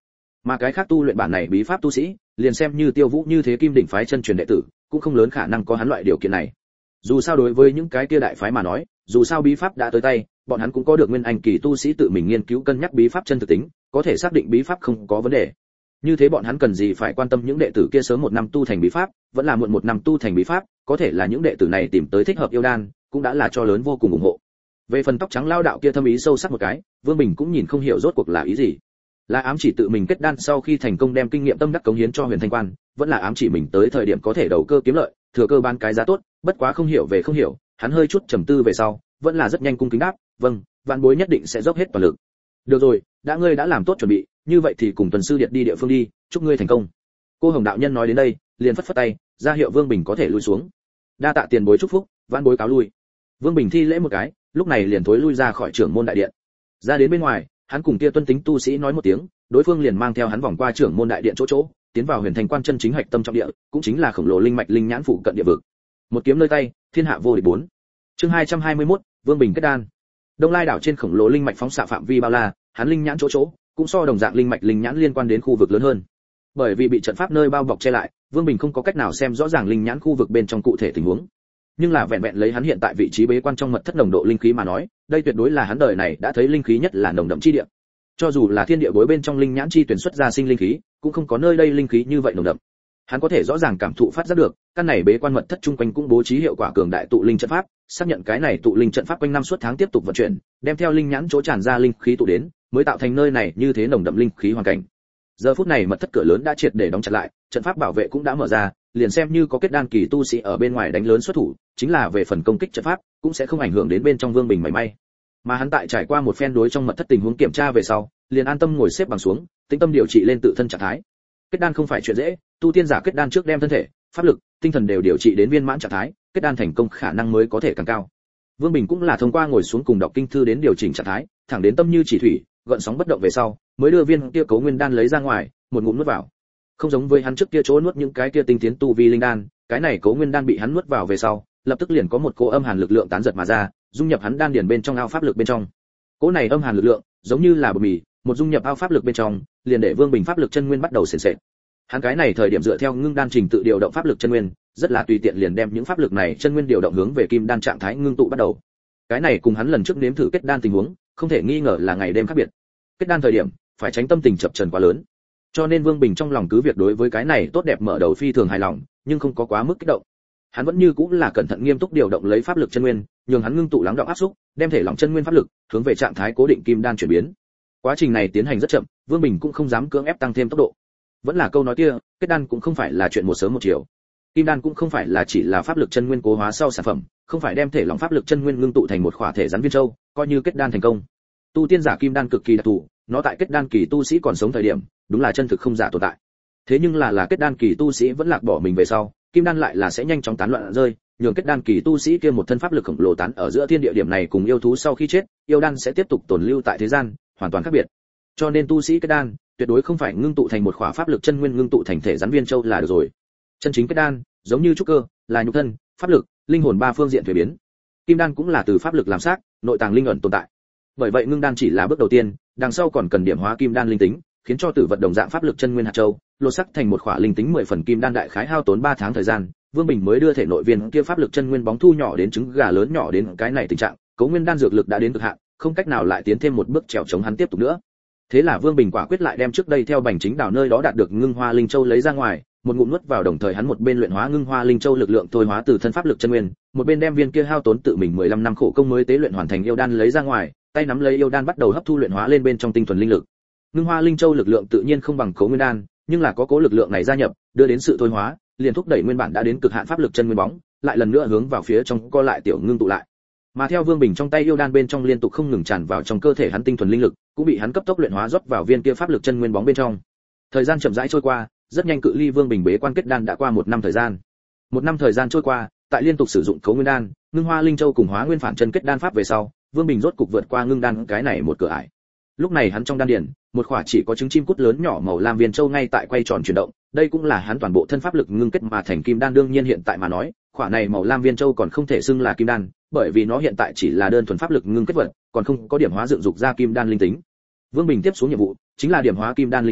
Mà cái khác tu luyện bản này bí pháp tu sĩ, liền xem như Tiêu Vũ như thế kim đỉnh phái chân truyền đệ tử, cũng không lớn khả năng có hắn loại điều kiện này. Dù sao đối với những cái kia đại phái mà nói, dù sao bí pháp đã tới tay, bọn hắn cũng có được nguyên anh kỳ tu sĩ tự mình nghiên cứu cân nhắc bí pháp chân thực tính, có thể xác định bí pháp không có vấn đề. Như thế bọn hắn cần gì phải quan tâm những đệ tử kia sớm 1 năm tu thành bí pháp, vẫn là muộn 1 năm tu thành bí pháp, có thể là những đệ tử này tìm tới thích hợp yêu đan, cũng đã là cho lớn vô cùng ủng hộ. Về phần tóc trắng lao đạo kia thâm ý sâu sắc một cái, Vương Bình cũng nhìn không hiểu rốt cuộc là ý gì. Là ám chỉ tự mình kết đan sau khi thành công đem kinh nghiệm tâm đắc cống hiến cho Huyền Thanh Quan, vẫn là ám chỉ mình tới thời điểm có thể đầu cơ kiếm lợi, thừa cơ bán cái giá tốt, bất quá không hiểu về không hiểu, hắn hơi chút trầm tư về sau, vẫn là rất nhanh cung kính đáp, "Vâng, vạn bối nhất định sẽ dốc hết toàn lực." "Được rồi, đã ngươi đã làm tốt chuẩn bị, như vậy thì cùng tuần sư điện đi địa phương đi, chúc ngươi thành công." Cô Hồng đạo nhân nói đến đây, liền phất phất tay, ra hiệu Vương Bình có thể lui xuống. "Đa tạ tiền bối chúc phúc, vạn bối cáo lui." Vương Bình thi lễ một cái, lúc này liền thối lui ra khỏi trưởng môn đại điện. Ra đến bên ngoài, hắn cùng kia tuân tính tu sĩ nói một tiếng, đối phương liền mang theo hắn vòng qua trưởng môn đại điện chỗ, tiến vào Huyền Thành Quan chân chính hạch tâm trong địa, cũng chính là khổng lồ linh mạch linh nhãn phụ cận địa vực. Một kiếm nơi tay, thiên hạ vô địch 4. Chương 221, Vương Bình kết đan. Đông Lai đảo trên khổng lồ linh mạch phóng xạ phạm vi bao la, hắn linh nhãn chỗ, cũng so đồng dạng linh mạch linh nhãn liên quan đến khu vực lớn hơn. Bởi vì bị trận pháp nơi bao bọc che lại, Vương Bình không có cách nào xem rõ ràng linh nhãn khu vực bên trong cụ thể tình huống. Nhưng là vẹn vẹn lấy hắn hiện tại vị trí bế quan trong mật thất nồng độ linh khí mà nói, đây tuyệt đối là hắn đời này đã thấy linh khí nhất là nồng đậm chi địa. Cho dù là thiên địa bối bên trong linh nhãn chi tuyển xuất ra sinh linh khí, cũng không có nơi đây linh khí như vậy nồng đậm. Hắn có thể rõ ràng cảm thụ phát giác được, căn này bế quan mật thất chung quanh cũng bố trí hiệu quả cường đại tụ linh trận pháp, xác nhận cái này tụ linh trận pháp quanh năm suốt tháng tiếp tục vận chuyển, đem theo linh nhãn chỗ tràn ra linh khí tụ đến, mới tạo thành nơi này như thế nồng đậm linh khí hoàn cảnh. Giờ phút này mật thất cửa lớn đã triệt để đóng chặt lại, trận pháp bảo vệ cũng đã mở ra, liền xem như có kết đan kỳ tu sĩ ở bên ngoài đánh lớn xuất thủ, chính là về phần công kích trận pháp, cũng sẽ không ảnh hưởng đến bên trong Vương Bình mảy may. Mà hắn tại trải qua một phen đối trong mật thất tình huống kiểm tra về sau, liền an tâm ngồi xếp bằng xuống, tĩnh tâm điều trị lên tự thân trạng thái. Kết đan không phải chuyện dễ, tu tiên giả kết đan trước đem thân thể, pháp lực, tinh thần đều điều trị đến viên mãn trạng thái, kết đan thành công khả năng mới có thể càng cao. Vương Bình cũng là thông qua ngồi xuống cùng đọc kinh thư đến điều chỉnh trạng thái, thẳng đến tâm như chỉ thủy, gợn sóng bất động về sau, mới đưa viên kia Cấu Nguyên đan lấy ra ngoài, một ngụm nuốt vào. Không giống với hắn trước kia chỗ nuốt những cái kia tinh tiến tu vi linh đan, cái này Cấu Nguyên đan bị hắn nuốt vào về sau, lập tức liền có một cỗ âm hàn lực lượng tán giật mà ra, dung nhập hắn đan điền bên trong ao pháp lực bên trong. Cỗ này âm hàn lực lượng, giống như là bột mì, một dung nhập ao pháp lực bên trong, liền để Vương Bình pháp lực chân nguyên bắt đầu sền sệt. Hắn cái này thời điểm dựa theo ngưng đan trình tự điều động pháp lực chân nguyên, rất là tùy tiện liền đem những pháp lực này chân nguyên điều động hướng về kim đan trạng thái ngưng tụ bắt đầu. Cái này cùng hắn lần trước nếm thử kết đan tình huống, không thể nghi ngờ là ngày đêm khác biệt. Kết đan thời điểm, phải tránh tâm tình chập chờn quá lớn. Cho nên Vương Bình trong lòng cứ việc đối với cái này tốt đẹp mở đầu phi thường hài lòng, nhưng không có quá mức kích động. Hắn vẫn như cũng là cẩn thận nghiêm túc điều động lấy pháp lực chân nguyên, nhường hắn ngưng tụ lắng đọng áp xúc, đem thể lỏng chân nguyên pháp lực hướng về trạng thái cố định kim đan chuyển biến. Quá trình này tiến hành rất chậm, Vương Bình cũng không dám cưỡng ép tăng thêm tốc độ. Vẫn là câu nói kia, kết đan cũng không phải là chuyện một sớm một chiều. Kim đan cũng không phải là chỉ là pháp lực chân nguyên cố hóa sau sản phẩm, không phải đem thể lỏng pháp lực chân nguyên ngưng tụ thành một khỏa thể rắn viên châu, coi như kết đan thành công. Tu tiên giả kim đan cực kỳ đặc thù, nó tại kết đan kỳ tu sĩ còn sống thời điểm, đúng là chân thực không giả tồn tại. Thế nhưng là kết đan kỳ tu sĩ vẫn lạc bỏ mình về sau, kim đan lại là sẽ nhanh chóng tán loạn rơi, nhường kết đan kỳ tu sĩ kia một thân pháp lực khổng lồ tán ở giữa thiên địa điểm này cùng yêu thú sau khi chết, yêu đan sẽ tiếp tục tồn lưu tại thế gian, hoàn toàn khác biệt. Cho nên tu sĩ kết đan tuyệt đối không phải ngưng tụ thành một khỏa pháp lực chân nguyên ngưng tụ thành thể rắn viên châu là được rồi. Chân chính kết đan, giống như trúc cơ, là nhục thân, pháp lực, linh hồn ba phương diện thuế biến. Kim đan cũng là từ pháp lực làm xác, nội tàng linh ẩn tồn tại. Bởi vậy ngưng đan chỉ là bước đầu tiên, đằng sau còn cần điểm hóa kim đan linh tính, khiến cho tử vật đồng dạng pháp lực chân nguyên hạt châu, lột sắc thành một khỏa linh tính 10 phần kim đan đại khái hao tốn 3 tháng thời gian, Vương Bình mới đưa thể nội viên kia pháp lực chân nguyên bóng thu nhỏ đến trứng gà lớn nhỏ đến cái này tình trạng, Cấu Nguyên đan dược lực đã đến cực hạn, không cách nào lại tiến thêm một bước trèo chống hắn tiếp tục nữa. Thế là Vương Bình quả quyết lại đem trước đây theo Bành Chính Đảo nơi đó đạt được Ngưng Hoa Linh Châu lấy ra ngoài, một ngụm nuốt vào, đồng thời hắn một bên luyện hóa Ngưng Hoa Linh Châu lực lượng thôi hóa từ thân pháp lực chân nguyên, một bên đem viên kia hao tốn tự mình 15 năm khổ công mới tế luyện hoàn thành yêu đan lấy ra ngoài, tay nắm lấy yêu đan bắt đầu hấp thu luyện hóa lên bên trong tinh thuần linh lực. Ngưng Hoa Linh Châu lực lượng tự nhiên không bằng Cấu Nguyên đan, nhưng là có cố lực lượng này gia nhập, đưa đến sự thôi hóa, liền thúc đẩy nguyên bản đã đến cực hạn pháp lực chân nguyên bóng, lại lần nữa hướng vào phía trong co lại tiểu ngưng tụ lại. Mà theo Vương Bình trong tay yêu đan bên trong liên tục không ngừng tràn vào trong cơ thể hắn tinh thuần linh lực, cũng bị hắn cấp tốc luyện hóa rót vào viên kia pháp lực chân nguyên bóng bên trong. Thời gian chậm rãi trôi qua, rất nhanh cự ly Vương Bình bế quan kết đan đã qua 1 năm thời gian. 1 năm thời gian trôi qua, tại liên tục sử dụng Cấu Nguyên đan, Ngưng Hoa Linh Châu cùng Hóa Nguyên Phản Chân kết đan pháp về sau, Vương Bình rốt cục vượt qua ngưng đan cái này một cửa ải. Lúc này hắn trong đan điền, một khỏa chỉ có trứng chim cút lớn nhỏ màu lam viên châu ngay tại quay tròn chuyển động, đây cũng là hắn toàn bộ thân pháp lực ngưng kết mà thành kim đan. Đương nhiên hiện tại mà nói, khỏa này màu lam viên châu còn không thể xưng là kim đan, bởi vì nó hiện tại chỉ là đơn thuần pháp lực ngưng kết vật, còn không có điểm hóa dựng dục ra kim đan linh tính. Vương Bình tiếp xuống nhiệm vụ chính là điểm hóa kim đan linh tính,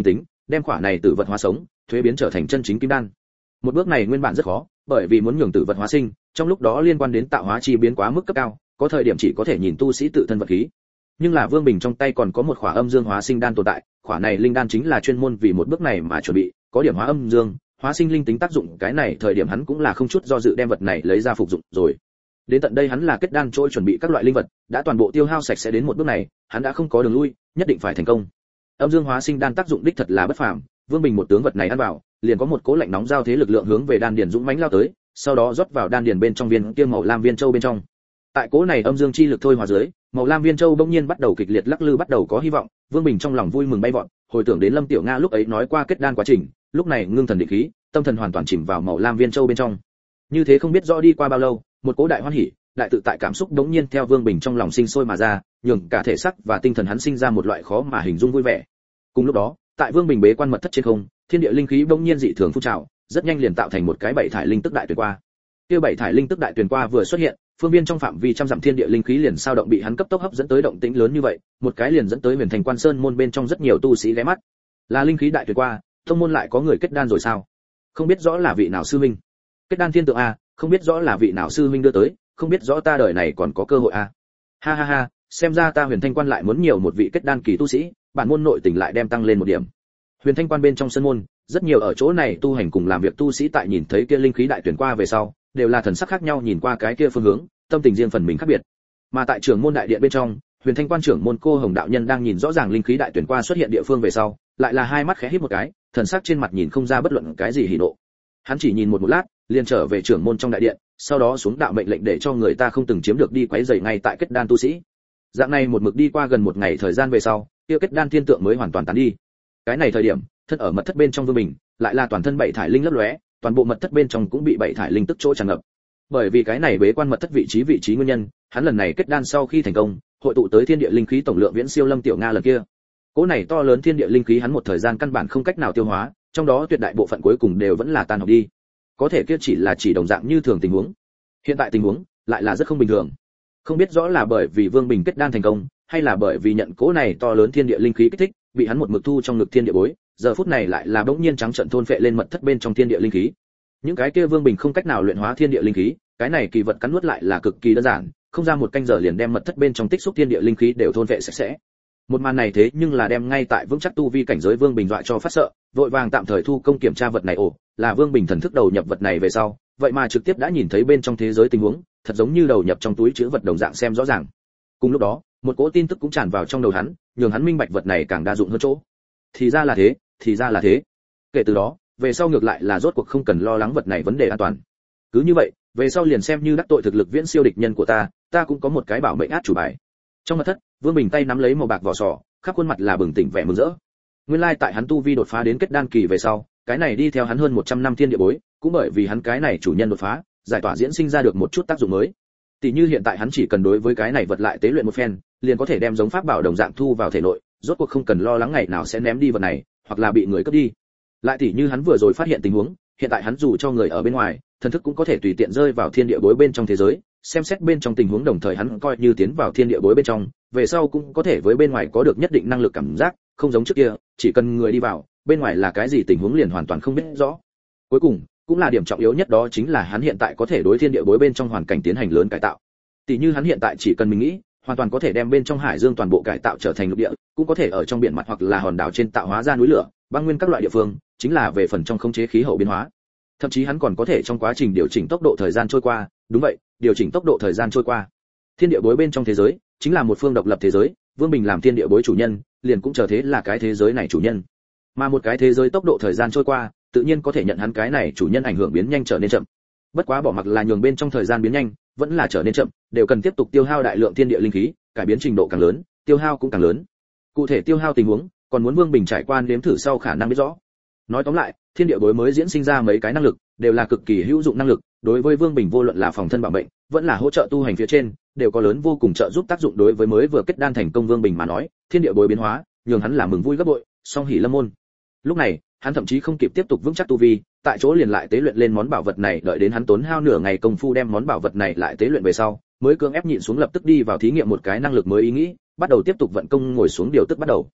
đem quả này tử vật hóa sống, thuế biến trở thành chân chính kim đan. Một bước này nguyên bản rất khó, bởi vì muốn nhường tử vật hóa sinh, trong lúc đó liên quan đến tạo hóa chi biến quá mức cấp cao, có thời điểm chỉ có thể nhìn tu sĩ tự thân vật khí. Nhưng là Vương Bình trong tay còn có một khỏa âm dương hóa sinh đan tồn tại, khỏa này linh đan chính là chuyên môn vì một bước này mà chuẩn bị, có điểm hóa âm dương, hóa sinh linh tính tác dụng, cái này thời điểm hắn cũng là không chút do dự đem vật này lấy ra phục dụng rồi. Đến tận đây hắn là kết đan trôi chuẩn bị các loại linh vật, đã toàn bộ tiêu hao sạch sẽ đến một bước này, hắn đã không có đường lui, nhất định phải thành công. Âm dương hóa sinh đan tác dụng đích thật là bất phàm, Vương Bình một tướng vật này ăn vào, liền có một cỗ lạnh nóng giao thế lực lượng hướng về đan điền dũng mãnh lao tới, sau đó rót vào đan điền bên trong viên kia màu lam viên châu bên trong. Tại cỗ này âm dương chi lực thôi hòa dưới, màu lam viên châu bỗng nhiên bắt đầu kịch liệt lắc lư, bắt đầu có hy vọng. Vương Bình trong lòng vui mừng bay vọt, hồi tưởng đến Lâm Tiểu Nga lúc ấy nói qua kết đan quá trình, lúc này ngưng thần định khí, tâm thần hoàn toàn chìm vào màu lam viên châu bên trong. Như thế không biết rõ đi qua bao lâu, một cỗ đại hoan hỉ, đại tự tại cảm xúc đống nhiên theo Vương Bình trong lòng sinh sôi mà ra, nhường cả thể xác và tinh thần hắn sinh ra một loại khó mà hình dung vui vẻ. Cùng lúc đó, tại Vương Bình bế quan mật thất trên không, thiên địa linh khí đống nhiên dị thường phun trào, rất nhanh liền tạo thành một cái bảy thải linh tức đại tuyển qua. Kia bảy thải linh tức đại tuyển qua vừa xuất hiện, phương viên trong phạm vi trăm dặm thiên địa linh khí liền sao động, bị hắn cấp tốc hấp dẫn tới, động tĩnh lớn như vậy, một cái liền dẫn tới Huyền Thành Quan Sơn môn bên trong rất nhiều tu sĩ ghé mắt. Là linh khí đại tuyển qua, thông môn lại có người kết đan rồi sao? Không biết rõ là vị nào sư huynh. Kết đan thiên tượng a, không biết rõ là vị nào sư huynh đưa tới, không biết rõ ta đời này còn có cơ hội a. Ha ha ha, xem ra ta Huyền Thanh Quan lại muốn nhiều một vị kết đan kỳ tu sĩ, bản môn nội tình lại đem tăng lên một điểm. Huyền Thanh Quan bên trong sân môn, rất nhiều ở chỗ này tu hành cùng làm việc tu sĩ tại nhìn thấy kia linh khí đại tuyển qua về sau, đều là thần sắc khác nhau nhìn qua cái kia phương hướng, tâm tình riêng phần mình khác biệt. Mà tại trưởng môn đại điện bên trong, Huyền Thanh Quan trưởng môn Cô Hồng đạo nhân đang nhìn rõ ràng linh khí đại tuyển qua xuất hiện địa phương về sau, lại là hai mắt khẽ híp một cái, thần sắc trên mặt nhìn không ra bất luận cái gì hỉ nộ. Hắn chỉ nhìn một lát, liền trở về trưởng môn trong đại điện, sau đó xuống đạo mệnh lệnh để cho người ta không từng chiếm được đi quấy rầy ngay tại kết đan tu sĩ. Dạng này một mực đi qua gần một ngày thời gian về sau, kia kết đan thiên tượng mới hoàn toàn tán đi. Cái này thời điểm, thân ở mật thất bên trong Vương Bình, lại là toàn thân bảy thải linh lấp lóe, toàn bộ mật thất bên trong cũng bị bảy thải linh tức chỗ tràn ngập. Bởi vì cái này bế quan mật thất vị trí nguyên nhân, hắn lần này kết đan sau khi thành công, hội tụ tới thiên địa linh khí tổng lượng viễn siêu Lâm Tiểu Nga lần kia. Cỗ này to lớn thiên địa linh khí hắn một thời gian căn bản không cách nào tiêu hóa, trong đó tuyệt đại bộ phận cuối cùng đều vẫn là tan học đi. Có thể kia chỉ đồng dạng như thường tình huống. Hiện tại tình huống lại là rất không bình thường. Không biết rõ là bởi vì Vương Bình kết đan thành công, hay là bởi vì nhận cỗ này to lớn thiên địa linh khí kích thích, bị hắn một mực thu trong ngực thiên địa bối, giờ phút này lại là bỗng nhiên trắng trợn thôn phệ lên mật thất bên trong thiên địa linh khí. Những cái kia Vương Bình không cách nào luyện hóa thiên địa linh khí, cái này kỳ vật cắn nuốt lại là cực kỳ đơn giản, không ra một canh giờ liền đem mật thất bên trong tích xúc thiên địa linh khí đều thôn phệ sạch sẽ. Một màn này thế nhưng là đem ngay tại vững chắc tu vi cảnh giới Vương Bình dọa cho phát sợ, vội vàng tạm thời thu công kiểm tra vật này. Là Vương Bình thần thức đầu nhập vật này về sau, vậy mà trực tiếp đã nhìn thấy bên trong thế giới tình huống, thật giống như đầu nhập trong túi chứa vật đồng dạng xem rõ ràng. Cùng lúc đó, một cỗ tin tức cũng tràn vào trong đầu hắn, nhường hắn minh bạch vật này càng đa dụng hơn chỗ. Thì ra là thế. Kể từ đó, về sau ngược lại là rốt cuộc không cần lo lắng vật này vấn đề an toàn. Cứ như vậy, về sau liền xem như đắc tội thực lực viễn siêu địch nhân của ta cũng có một cái bảo mệnh át chủ bài. Trong mật thất, Vương Bình tay nắm lấy màu bạc vỏ sò, khắp khuôn mặt là bừng tỉnh vẻ mừng rỡ. Nguyên lai tại hắn tu vi đột phá đến kết đan kỳ về sau, cái này đi theo hắn hơn 100 năm thiên địa bối, cũng bởi vì hắn cái này chủ nhân đột phá, giải tỏa diễn sinh ra được một chút tác dụng mới. Tỷ như hiện tại hắn chỉ cần đối với cái này vật lại tế luyện một phen, liền có thể đem giống pháp bảo đồng dạng thu vào thể nội, rốt cuộc không cần lo lắng ngày nào sẽ ném đi vật này, hoặc là bị người cướp đi. Lại tỷ như hắn vừa rồi phát hiện tình huống, hiện tại hắn dù cho người ở bên ngoài, thần thức cũng có thể tùy tiện rơi vào thiên địa bối bên trong thế giới, xem xét bên trong tình huống, đồng thời hắn coi như tiến vào thiên địa bối bên trong, về sau cũng có thể với bên ngoài có được nhất định năng lực cảm giác, không giống trước kia, chỉ cần người đi vào, bên ngoài là cái gì tình huống liền hoàn toàn không biết rõ. Cuối cùng, cũng là điểm trọng yếu nhất, đó chính là hắn hiện tại có thể đối thiên địa bối bên trong hoàn cảnh tiến hành lớn cải tạo. Tỷ như hắn hiện tại chỉ cần mình nghĩ, hoàn toàn có thể đem bên trong hải dương toàn bộ cải tạo trở thành lục địa, cũng có thể ở trong biển mặt hoặc là hòn đảo trên tạo hóa ra núi lửa, băng nguyên các loại địa phương, chính là về phần trong khống chế khí hậu biến hóa. Thậm chí hắn còn có thể trong quá trình điều chỉnh tốc độ thời gian trôi qua, đúng vậy, điều chỉnh tốc độ thời gian trôi qua. Thiên địa bối bên trong thế giới chính là một phương độc lập thế giới, Vương Bình làm thiên địa bối chủ nhân, liền cũng trở thế là cái thế giới này chủ nhân. Mà một cái thế giới tốc độ thời gian trôi qua, tự nhiên có thể nhận hắn cái này chủ nhân ảnh hưởng biến nhanh trở nên chậm. Bất quá bỏ mặc là nhường bên trong thời gian biến nhanh, vẫn là trở nên chậm, đều cần tiếp tục tiêu hao đại lượng thiên địa linh khí, cải biến trình độ càng lớn, tiêu hao cũng càng lớn. Cụ thể tiêu hao tình huống, còn muốn Vương Bình trải qua nếm thử sau khả năng biết rõ. Nói tóm lại, thiên địa bối mới diễn sinh ra mấy cái năng lực, đều là cực kỳ hữu dụng năng lực, đối với Vương Bình vô luận là phòng thân bảo mệnh, vẫn là hỗ trợ tu hành phía trên, đều có lớn vô cùng trợ giúp tác dụng. Đối với mới vừa kết đan thành công Vương Bình mà nói, thiên địa bối biến hóa, nhường hắn là mừng vui gấp bội, song hỉ lâm môn. Lúc này, hắn thậm chí không kịp tiếp tục vững chắc tu vi, tại chỗ liền lại tế luyện lên món bảo vật này, đợi đến hắn tốn hao nửa ngày công phu đem món bảo vật này lại tế luyện về sau, mới cưỡng ép nhịn xuống lập tức đi vào thí nghiệm một cái năng lực mới ý nghĩ, bắt đầu tiếp tục vận công ngồi xuống điều tức bắt đầu.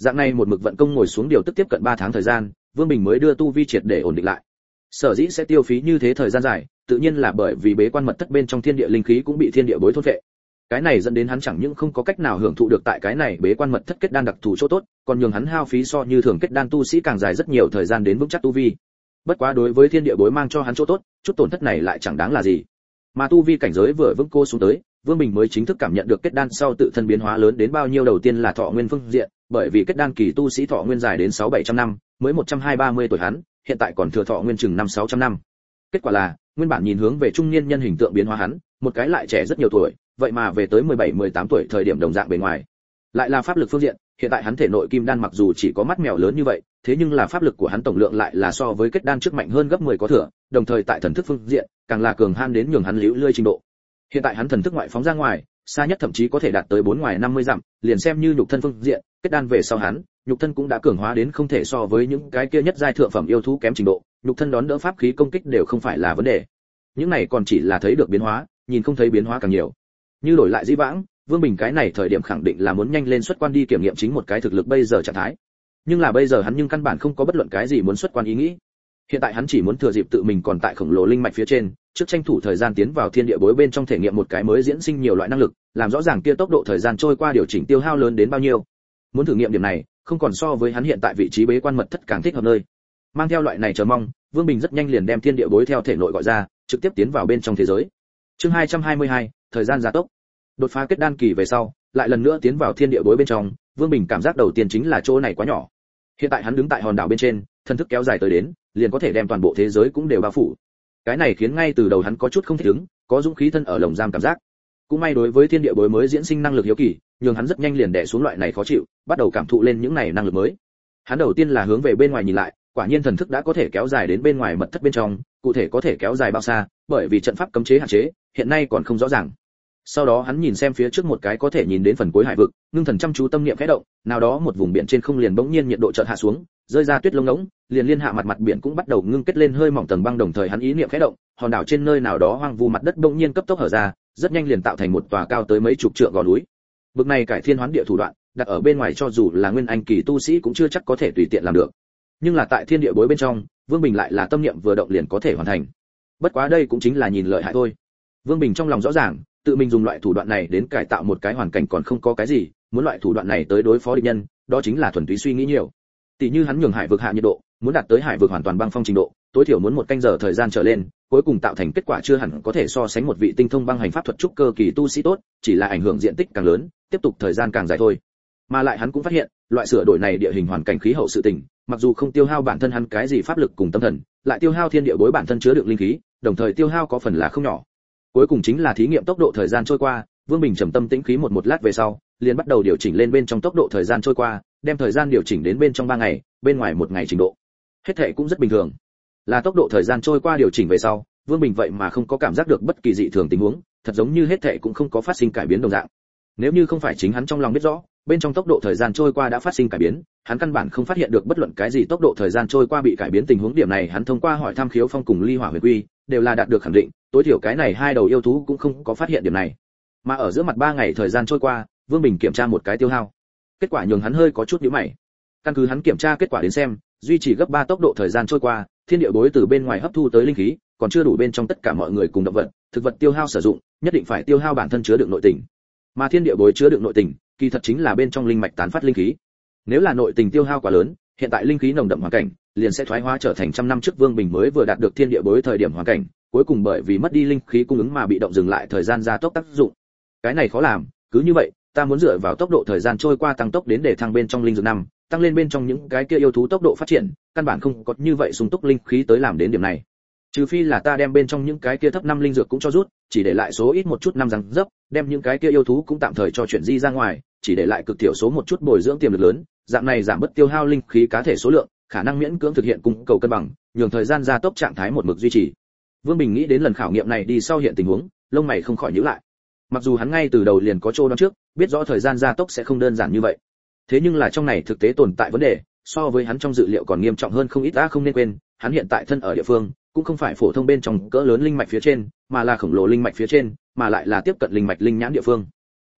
Dạng này một mực vận công ngồi xuống điều tức tiếp cận 3 tháng thời gian, Vương Bình mới đưa tu vi triệt để ổn định lại. Sở dĩ sẽ tiêu phí như thế thời gian dài, tự nhiên là bởi vì bế quan mật thất bên trong thiên địa linh khí cũng bị thiên địa bối thôn phệ. Cái này dẫn đến hắn chẳng những không có cách nào hưởng thụ được tại cái này bế quan mật thất kết đan đặc thù chỗ tốt, còn nhường hắn hao phí so như thường kết đan tu sĩ càng dài rất nhiều thời gian đến vững chắc tu vi. Bất quá đối với thiên địa bối mang cho hắn chỗ tốt, chút tổn thất này lại chẳng đáng là gì. Mà tu vi cảnh giới vừa vững cô xuống tới, Vương Bình mới chính thức cảm nhận được kết đan sau tự thân biến hóa lớn đến bao nhiêu. Đầu tiên là thọ nguyên phương diện, bởi vì kết đan kỳ tu sĩ thọ nguyên dài đến 600-700 năm, mới 120-130 tuổi hắn, hiện tại còn thừa thọ nguyên chừng 500-600 năm. Kết quả là, nguyên bản nhìn hướng về trung niên nhân hình tượng biến hóa hắn, một cái lại trẻ rất nhiều tuổi, vậy mà về tới 17-18 tuổi thời điểm đồng dạng bề ngoài. Lại là pháp lực phương diện, hiện tại hắn thể nội kim đan mặc dù chỉ có mắt mèo lớn như vậy, thế nhưng là pháp lực của hắn tổng lượng lại là so với kết đan trước mạnh hơn gấp 10 có thừa, đồng thời tại thần thức phương diện, càng là cường han đến nhường hắn liễu lươi trình độ. Hiện tại hắn thần thức ngoại phóng ra ngoài, xa nhất thậm chí có thể đạt tới 4 ngoài 50 dặm, liền xem như nhục thân phương diện, kết đan về sau hắn, nhục thân cũng đã cường hóa đến không thể so với những cái kia nhất giai thượng phẩm yêu thú kém trình độ, nhục thân đón đỡ pháp khí công kích đều không phải là vấn đề. Những này còn chỉ là thấy được biến hóa, nhìn không thấy biến hóa càng nhiều. Như đổi lại dĩ vãng, Vương Bình cái này thời điểm khẳng định là muốn nhanh lên xuất quan đi kiểm nghiệm chính một cái thực lực bây giờ trạng thái. Nhưng là bây giờ hắn nhưng căn bản không có bất luận cái gì muốn xuất quan ý nghĩ. Hiện tại hắn chỉ muốn thừa dịp tự mình còn tại khổng lồ linh mạch phía trên, trước tranh thủ thời gian tiến vào thiên địa bối bên trong thể nghiệm một cái mới diễn sinh nhiều loại năng lực, làm rõ ràng kia tốc độ thời gian trôi qua điều chỉnh tiêu hao lớn đến bao nhiêu. Muốn thử nghiệm điểm này, không còn so với hắn hiện tại vị trí bế quan mật thất càng thích hợp nơi. Mang theo loại này chờ mong, Vương Bình rất nhanh liền đem thiên địa bối theo thể nội gọi ra, trực tiếp tiến vào bên trong thế giới. Chương 222, thời gian gia tốc. Đột phá kết đan kỳ về sau, lại lần nữa tiến vào thiên địa bối bên trong, Vương Bình cảm giác đầu tiên chính là chỗ này quá nhỏ. Hiện tại hắn đứng tại hòn đảo bên trên, thân thức kéo dài tới đến, liền có thể đem toàn bộ thế giới cũng đều bao phủ. Cái này khiến ngay từ đầu hắn có chút không thích ứng, có dũng khí thân ở lồng giam cảm giác. Cũng may đối với thiên địa bối mới diễn sinh năng lực hiếu kỳ, nhưng hắn rất nhanh liền đè xuống loại này khó chịu, bắt đầu cảm thụ lên những này năng lực mới. Hắn đầu tiên là hướng về bên ngoài nhìn lại, quả nhiên thần thức đã có thể kéo dài đến bên ngoài mật thất bên trong, cụ thể có thể kéo dài bao xa, bởi vì trận pháp cấm chế hạn chế, hiện nay còn không rõ ràng. Sau đó hắn nhìn xem phía trước một cái có thể nhìn đến phần cuối hải vực, ngưng thần chăm chú tâm niệm khẽ động, nào đó một vùng biển trên không liền bỗng nhiên nhiệt độ chợt hạ xuống, rơi ra tuyết lông ngỗng, liền liên hạ mặt biển cũng bắt đầu ngưng kết lên hơi mỏng tầng băng. Đồng thời hắn ý niệm khẽ động, hòn đảo trên nơi nào đó hoang vu mặt đất bỗng nhiên cấp tốc hở ra, rất nhanh liền tạo thành một tòa cao tới mấy chục trượng gò núi. Bực này cải thiên hoán địa thủ đoạn, đặt ở bên ngoài cho dù là nguyên anh kỳ tu sĩ cũng chưa chắc có thể tùy tiện làm được. Nhưng là tại thiên địa bối bên trong, Vương Bình lại là tâm niệm vừa động liền có thể hoàn thành. Bất quá đây cũng chính là nhìn lợi hại thôi. Vương Bình trong lòng rõ ràng, tự mình dùng loại thủ đoạn này đến cải tạo một cái hoàn cảnh còn không có cái gì, muốn loại thủ đoạn này tới đối phó địch nhân, đó chính là thuần túy suy nghĩ nhiều. Tỷ như hắn nhường hải vực hạ nhiệt độ, muốn đạt tới hải vực hoàn toàn băng phong trình độ, tối thiểu muốn 1 canh giờ thời gian trở lên, cuối cùng tạo thành kết quả chưa hẳn có thể so sánh một vị tinh thông băng hành pháp thuật trúc cơ kỳ tu sĩ tốt, chỉ là ảnh hưởng diện tích càng lớn, tiếp tục thời gian càng dài thôi. Mà lại hắn cũng phát hiện, loại sửa đổi này địa hình hoàn cảnh khí hậu sự tình, mặc dù không tiêu hao bản thân hắn cái gì pháp lực cùng tâm thần, lại tiêu hao thiên địa bối bản thân chứa đựng linh khí, đồng thời tiêu hao có phần là không nhỏ. Cuối cùng chính là thí nghiệm tốc độ thời gian trôi qua, Vương Bình trầm tâm tĩnh khí một lát về sau, liền bắt đầu điều chỉnh lên bên trong tốc độ thời gian trôi qua, đem thời gian điều chỉnh đến bên trong 3 ngày, bên ngoài 1 ngày trình độ. Hết thảy cũng rất bình thường. Là tốc độ thời gian trôi qua điều chỉnh về sau, Vương Bình vậy mà không có cảm giác được bất kỳ dị thường tình huống, thật giống như hết thảy cũng không có phát sinh cải biến đồng dạng. Nếu như không phải chính hắn trong lòng biết rõ, bên trong tốc độ thời gian trôi qua đã phát sinh cải biến, hắn căn bản không phát hiện được bất luận cái gì tốc độ thời gian trôi qua bị cải biến tình huống. Điểm này hắn thông qua hỏi thăm Khiếu Phong cùng Ly Hỏa Huyền Quy, đều là đạt được khẳng định, tối thiểu cái này 2 đầu yêu thú cũng không có phát hiện điểm này. Mà ở giữa mặt 3 ngày thời gian trôi qua, Vương Bình kiểm tra một cái tiêu hao. Kết quả nhường hắn hơi có chút nhíu mày. Căn cứ hắn kiểm tra kết quả đến xem, duy trì gấp 3 tốc độ thời gian trôi qua, thiên địa bối từ bên ngoài hấp thu tới linh khí, còn chưa đủ bên trong tất cả mọi người cùng động vật, thực vật tiêu hao sử dụng, nhất định phải tiêu hao bản thân chứa đựng nội tình. Mà thiên địa bối chứa đựng nội tình, kỳ thật chính là bên trong linh mạch tán phát linh khí. Nếu là nội tình tiêu hao quá lớn, hiện tại linh khí nồng đậm hoàn cảnh, liền sẽ thoái hóa trở thành trăm năm trước Vương Bình mới vừa đạt được thiên địa bối thời điểm hoàn cảnh, cuối cùng bởi vì mất đi linh khí cung ứng mà bị động dừng lại thời gian gia tốc tác dụng. Cái này khó làm, cứ như vậy, ta muốn dựa vào tốc độ thời gian trôi qua tăng tốc đến để thăng bên trong linh dược năm, tăng lên bên trong những cái kia yêu thú tốc độ phát triển, căn bản không có như vậy sung túc linh khí tới làm đến điểm này. Trừ phi là ta đem bên trong những cái kia thấp 5 linh dược cũng cho rút, chỉ để lại số ít một chút năm răng dấp, đem những cái kia yêu thú cũng tạm thời cho chuyển di ra ngoài, chỉ để lại cực thiểu số một chút bồi dưỡng tiềm lực lớn, dạng này giảm bớt tiêu hao linh khí cá thể số lượng, khả năng miễn cưỡng thực hiện cung cầu cân bằng, nhường thời gian gia tốc trạng thái một mực duy trì. Vương Bình nghĩ đến lần khảo nghiệm này đi sau hiện tình huống, lông mày không khỏi nhíu lại. Mặc dù hắn ngay từ đầu liền có chỗ đoán trước, biết rõ thời gian gia tốc sẽ không đơn giản như vậy. Thế nhưng là trong này thực tế tồn tại vấn đề, so với hắn trong dự liệu còn nghiêm trọng hơn không ít. Ta không nên quên, hắn hiện tại thân ở địa phương, cũng không phải phổ thông bên trong cỡ lớn linh mạch phía trên, mà là khổng lồ linh mạch phía trên, mà lại là tiếp cận linh mạch linh nhãn địa phương.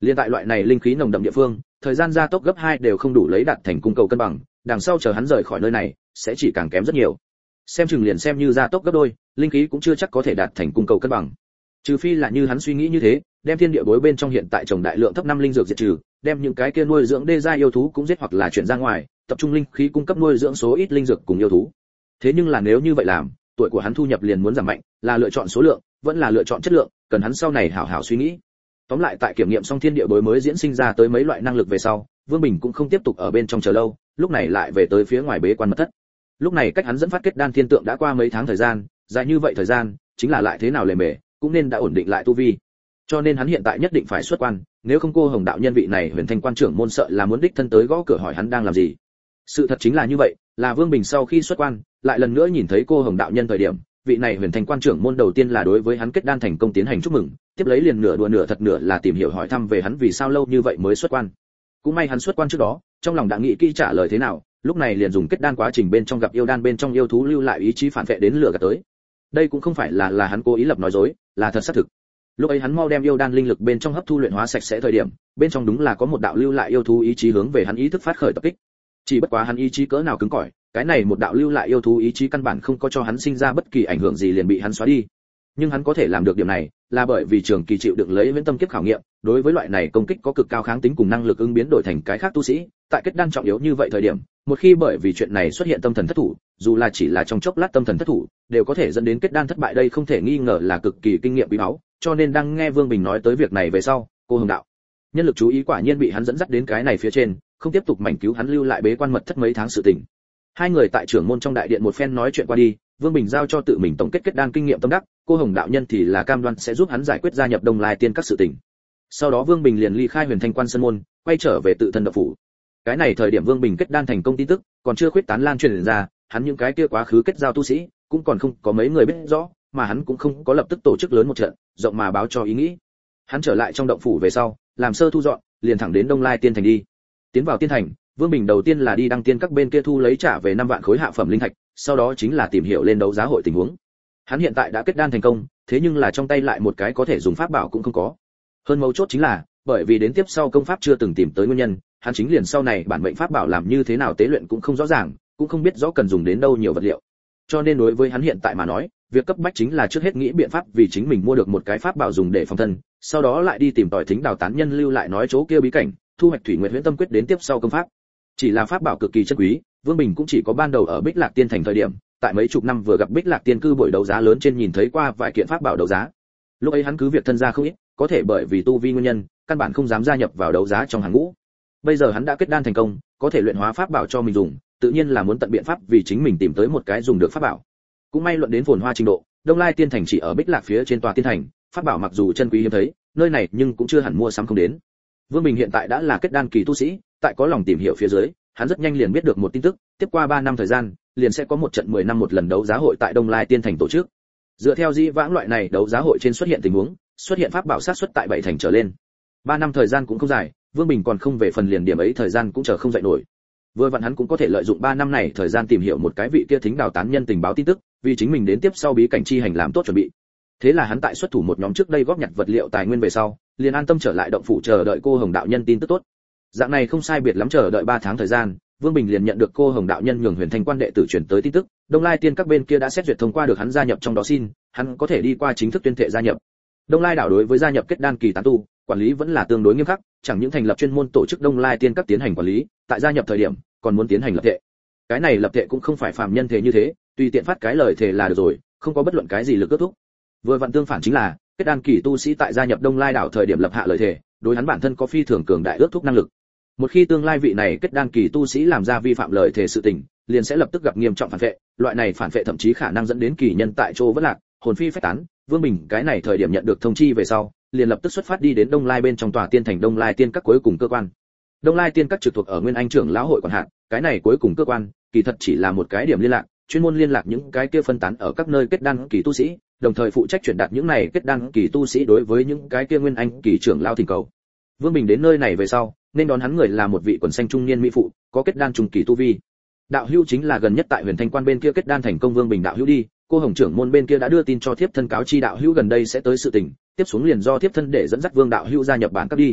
Liên tại loại này linh khí nồng đậm địa phương, thời gian gia tốc gấp 2 đều không đủ lấy đạt thành cung cầu cân bằng, đằng sau chờ hắn rời khỏi nơi này, sẽ chỉ càng kém rất nhiều. Xem chừng liền xem như gia tốc gấp đôi, linh khí cũng chưa chắc có thể đạt thành cung cầu cân bằng. Trừ phi là như hắn suy nghĩ như thế, đem thiên địa bối bên trong hiện tại trồng đại lượng thấp 5 linh dược diệt trừ, đem những cái kia nuôi dưỡng đê gia yêu thú cũng giết hoặc là chuyển ra ngoài, tập trung linh khí cung cấp nuôi dưỡng số ít linh dược cùng yêu thú. Thế nhưng là nếu như vậy làm, tuổi của hắn thu nhập liền muốn giảm mạnh, là lựa chọn số lượng, vẫn là lựa chọn chất lượng, cần hắn sau này hảo hảo suy nghĩ. Tóm lại tại kiểm nghiệm xong thiên địa bối mới diễn sinh ra tới mấy loại năng lực về sau, Vương Bình cũng không tiếp tục ở bên trong chờ lâu, lúc này lại về tới phía ngoài bế quan mật thất. Lúc này cách hắn dẫn phát kết đan thiên tượng đã qua mấy tháng thời gian, dài như vậy thời gian, chính là lại thế nào lề mề, cũng nên đã ổn định lại tu vi. Cho nên hắn hiện tại nhất định phải xuất quan, nếu không cô Hồng đạo nhân vị này Huyền Thanh quan trưởng môn sợ là muốn đích thân tới gõ cửa hỏi hắn đang làm gì. Sự thật chính là như vậy, là Vương Bình sau khi xuất quan, lại lần nữa nhìn thấy cô Hồng đạo nhân thời điểm, vị này Huyền Thanh quan trưởng môn đầu tiên là đối với hắn kết đan thành công tiến hành chúc mừng, tiếp lấy liền nửa đùa nửa thật nửa là tìm hiểu hỏi thăm về hắn vì sao lâu như vậy mới xuất quan. Cũng may hắn xuất quan trước đó, trong lòng đã nghĩ kỹ trả lời thế nào, lúc này liền dùng kết đan quá trình bên trong gặp yêu đan bên trong yêu thú lưu lại ý chí phản vệ đến lừa gạt tới. Đây cũng không phải là hắn cố ý lập nói dối, là thật xác thực. Lúc ấy hắn mau đem yêu đan linh lực bên trong hấp thu luyện hóa sạch sẽ thời điểm, bên trong đúng là có một đạo lưu lại yêu thú ý chí hướng về hắn ý thức phát khởi tập kích. Chỉ bất quá hắn ý chí cỡ nào cứng cỏi, cái này một đạo lưu lại yêu thú ý chí căn bản không có cho hắn sinh ra bất kỳ ảnh hưởng gì liền bị hắn xóa đi. Nhưng hắn có thể làm được điểm này, là bởi vì trường kỳ chịu đựng lấy viễn tâm kiếp khảo nghiệm, đối với loại này công kích có cực cao kháng tính cùng năng lực ứng biến đổi thành cái khác tu sĩ, tại kết đan trọng yếu như vậy thời điểm, một khi bởi vì chuyện này xuất hiện tâm thần thất thủ, dù là chỉ là trong chốc lát tâm thần thất thủ, đều có thể dẫn đến kết đan thất bại, đây không thể nghi ngờ là cực kỳ kinh nghiệm quý báu, cho nên đang nghe Vương Bình nói tới việc này về sau, cô Hồng đạo nhân lực chú ý quả nhiên bị hắn dẫn dắt đến cái này phía trên, không tiếp tục mảnh cứu hắn lưu lại bế quan mật thất mấy tháng sự tình. Hai người tại trưởng môn trong đại điện một phen nói chuyện qua đi, Vương Bình giao cho tự mình tổng kết kết đan kinh nghiệm tâm đắc, cô Hồng đạo nhân thì là cam đoan sẽ giúp hắn giải quyết gia nhập Đông Lai tiên các sự tình. Sau đó Vương Bình liền ly khai Huyền Thanh quan sân môn, quay trở về tự thân động phủ. Cái này thời điểm Vương Bình kết đan thành công tin tức còn chưa khuyết tán lan truyền ra, hắn những cái kia quá khứ kết giao tu sĩ cũng còn không có mấy người biết rõ, mà hắn cũng không có lập tức tổ chức lớn một trận, rộng mà báo cho ý nghĩ. Hắn trở lại trong động phủ về sau, làm sơ thu dọn, liền thẳng đến Đông Lai tiên thành đi. Tiến vào tiên thành, Vương Bình đầu tiên là đi đăng tiên các bên kia thu lấy trả về 5 vạn khối hạ phẩm linh thạch, sau đó chính là tìm hiểu lên đấu giá hội tình huống. Hắn hiện tại đã kết đan thành công, thế nhưng là trong tay lại một cái có thể dùng pháp bảo cũng không có. Hơn mấu chốt chính là, bởi vì đến tiếp sau công pháp chưa từng tìm tới nguyên nhân, hắn chính liền sau này bản mệnh pháp bảo làm như thế nào tế luyện cũng không rõ ràng, cũng không biết rõ cần dùng đến đâu nhiều vật liệu. Cho nên đối với hắn hiện tại mà nói, việc cấp bách chính là trước hết nghĩ biện pháp vì chính mình mua được một cái pháp bảo dùng để phòng thân, sau đó lại đi tìm tỏi thính đào tán nhân lưu lại nói chỗ kia bí cảnh, thu hoạch thủy nguyệt huyễn tâm quyết đến tiếp sau công pháp. Chỉ là pháp bảo cực kỳ chân quý, Vương Bình cũng chỉ có ban đầu ở Bích Lạc Tiên thành thời điểm, tại mấy chục năm vừa gặp Bích Lạc Tiên cư buổi đấu giá lớn trên nhìn thấy qua vài kiện pháp bảo đấu giá. Lúc ấy hắn cứ việc thân gia không ít, có thể bởi vì tu vi nguyên nhân, căn bản không dám gia nhập vào đấu giá trong hàng ngũ. Bây giờ hắn đã kết đan thành công, có thể luyện hóa pháp bảo cho mình dùng, tự nhiên là muốn tận biện pháp vì chính mình tìm tới một cái dùng được pháp bảo. Cũng may luận đến phồn hoa trình độ, Đông Lai Tiên thành chỉ ở Bích Lạc phía trên tòa tiên thành, pháp bảo mặc dù chân quý hiếm thấy, nơi này nhưng cũng chưa hẳn mua sắm không đến. Vương Bình hiện tại đã là kết đan kỳ tu sĩ, tại có lòng tìm hiểu phía dưới, hắn rất nhanh liền biết được một tin tức, tiếp qua 3 năm thời gian, liền sẽ có một trận 10 năm một lần đấu giá hội tại Đông Lai Tiên thành tổ chức. Dựa theo dĩ vãng loại này đấu giá hội trên xuất hiện tình huống, xuất hiện pháp bảo sát suất tại 7 thành trở lên. 3 năm thời gian cũng không dài, Vương Bình còn không về phần liền điểm ấy thời gian cũng chờ không dậy nổi. Vừa vặn hắn cũng có thể lợi dụng 3 năm này thời gian tìm hiểu một cái vị kia thính đào tán nhân tình báo tin tức, vì chính mình đến tiếp sau bí cảnh chi hành làm tốt chuẩn bị. Thế là hắn tại xuất thủ một nhóm trước đây góp nhặt vật liệu tài nguyên về sau, liền an tâm trở lại động phủ chờ đợi cô Hồng đạo nhân tin tức tốt. Dạng này không sai biệt lắm chờ đợi 3 tháng thời gian, Vương Bình liền nhận được cô Hồng đạo nhân nhường Huyền Thanh quan đệ tử chuyển tới tin tức, Đông Lai tiên các bên kia đã xét duyệt thông qua được hắn gia nhập trong đó xin, hắn có thể đi qua chính thức tuyên thệ gia nhập. Đông Lai đảo đối với gia nhập kết đan kỳ tán tu, quản lý vẫn là tương đối nghiêm khắc, chẳng những thành lập chuyên môn tổ chức Đông Lai tiên các tiến hành quản lý, tại gia nhập thời điểm còn muốn tiến hành lập thệ. Cái này lập thệ cũng không phải phàm nhân thể như thế, tùy tiện phát cái lời thề là được rồi, không có bất luận cái gì lực ước thúc. Vừa vặn tương phản chính là, kết đan kỳ tu sĩ tại gia nhập Đông Lai đảo thời điểm lập hạ lời thề, đối hắn bản thân có phi thường cường đại ước thúc năng lực. Một khi tương lai vị này kết đan kỳ tu sĩ làm ra vi phạm lời thề sự tình, liền sẽ lập tức gặp nghiêm trọng phản vệ, loại này phản vệ thậm chí khả năng dẫn đến kỳ nhân tại chỗ vỡ lạc, hồn phi phách tán. Vương Bình cái này thời điểm nhận được thông chi về sau, liền lập tức xuất phát đi đến Đông Lai bên trong tòa tiên thành Đông Lai tiên các cuối cùng cơ quan. Đông Lai tiên các trực thuộc ở Nguyên Anh trưởng lão hội quản hạt, cái này cuối cùng cơ quan, kỳ thật chỉ là một cái điểm liên lạc, chuyên môn liên lạc những cái kia phân tán ở các nơi kết đan kỳ tu sĩ, đồng thời phụ trách truyền đạt những này kết đan kỳ tu sĩ đối với những cái kia Nguyên Anh kỳ trưởng lão thỉnh cầu. Vương Bình đến nơi này về sau, nên đón hắn người là một vị quần xanh trung niên mỹ phụ, có kết đan trung kỳ tu vi. Đạo hữu chính là gần nhất tại Huyền Thanh quan bên kia kết đan thành công Vương Bình đạo hữu đi, cô Hồng trưởng môn bên kia đã đưa tin cho thiếp thân cáo chi đạo hữu gần đây sẽ tới sự tình, tiếp xuống liền do thiếp thân để dẫn dắt Vương đạo hữu gia nhập bản cấp đi.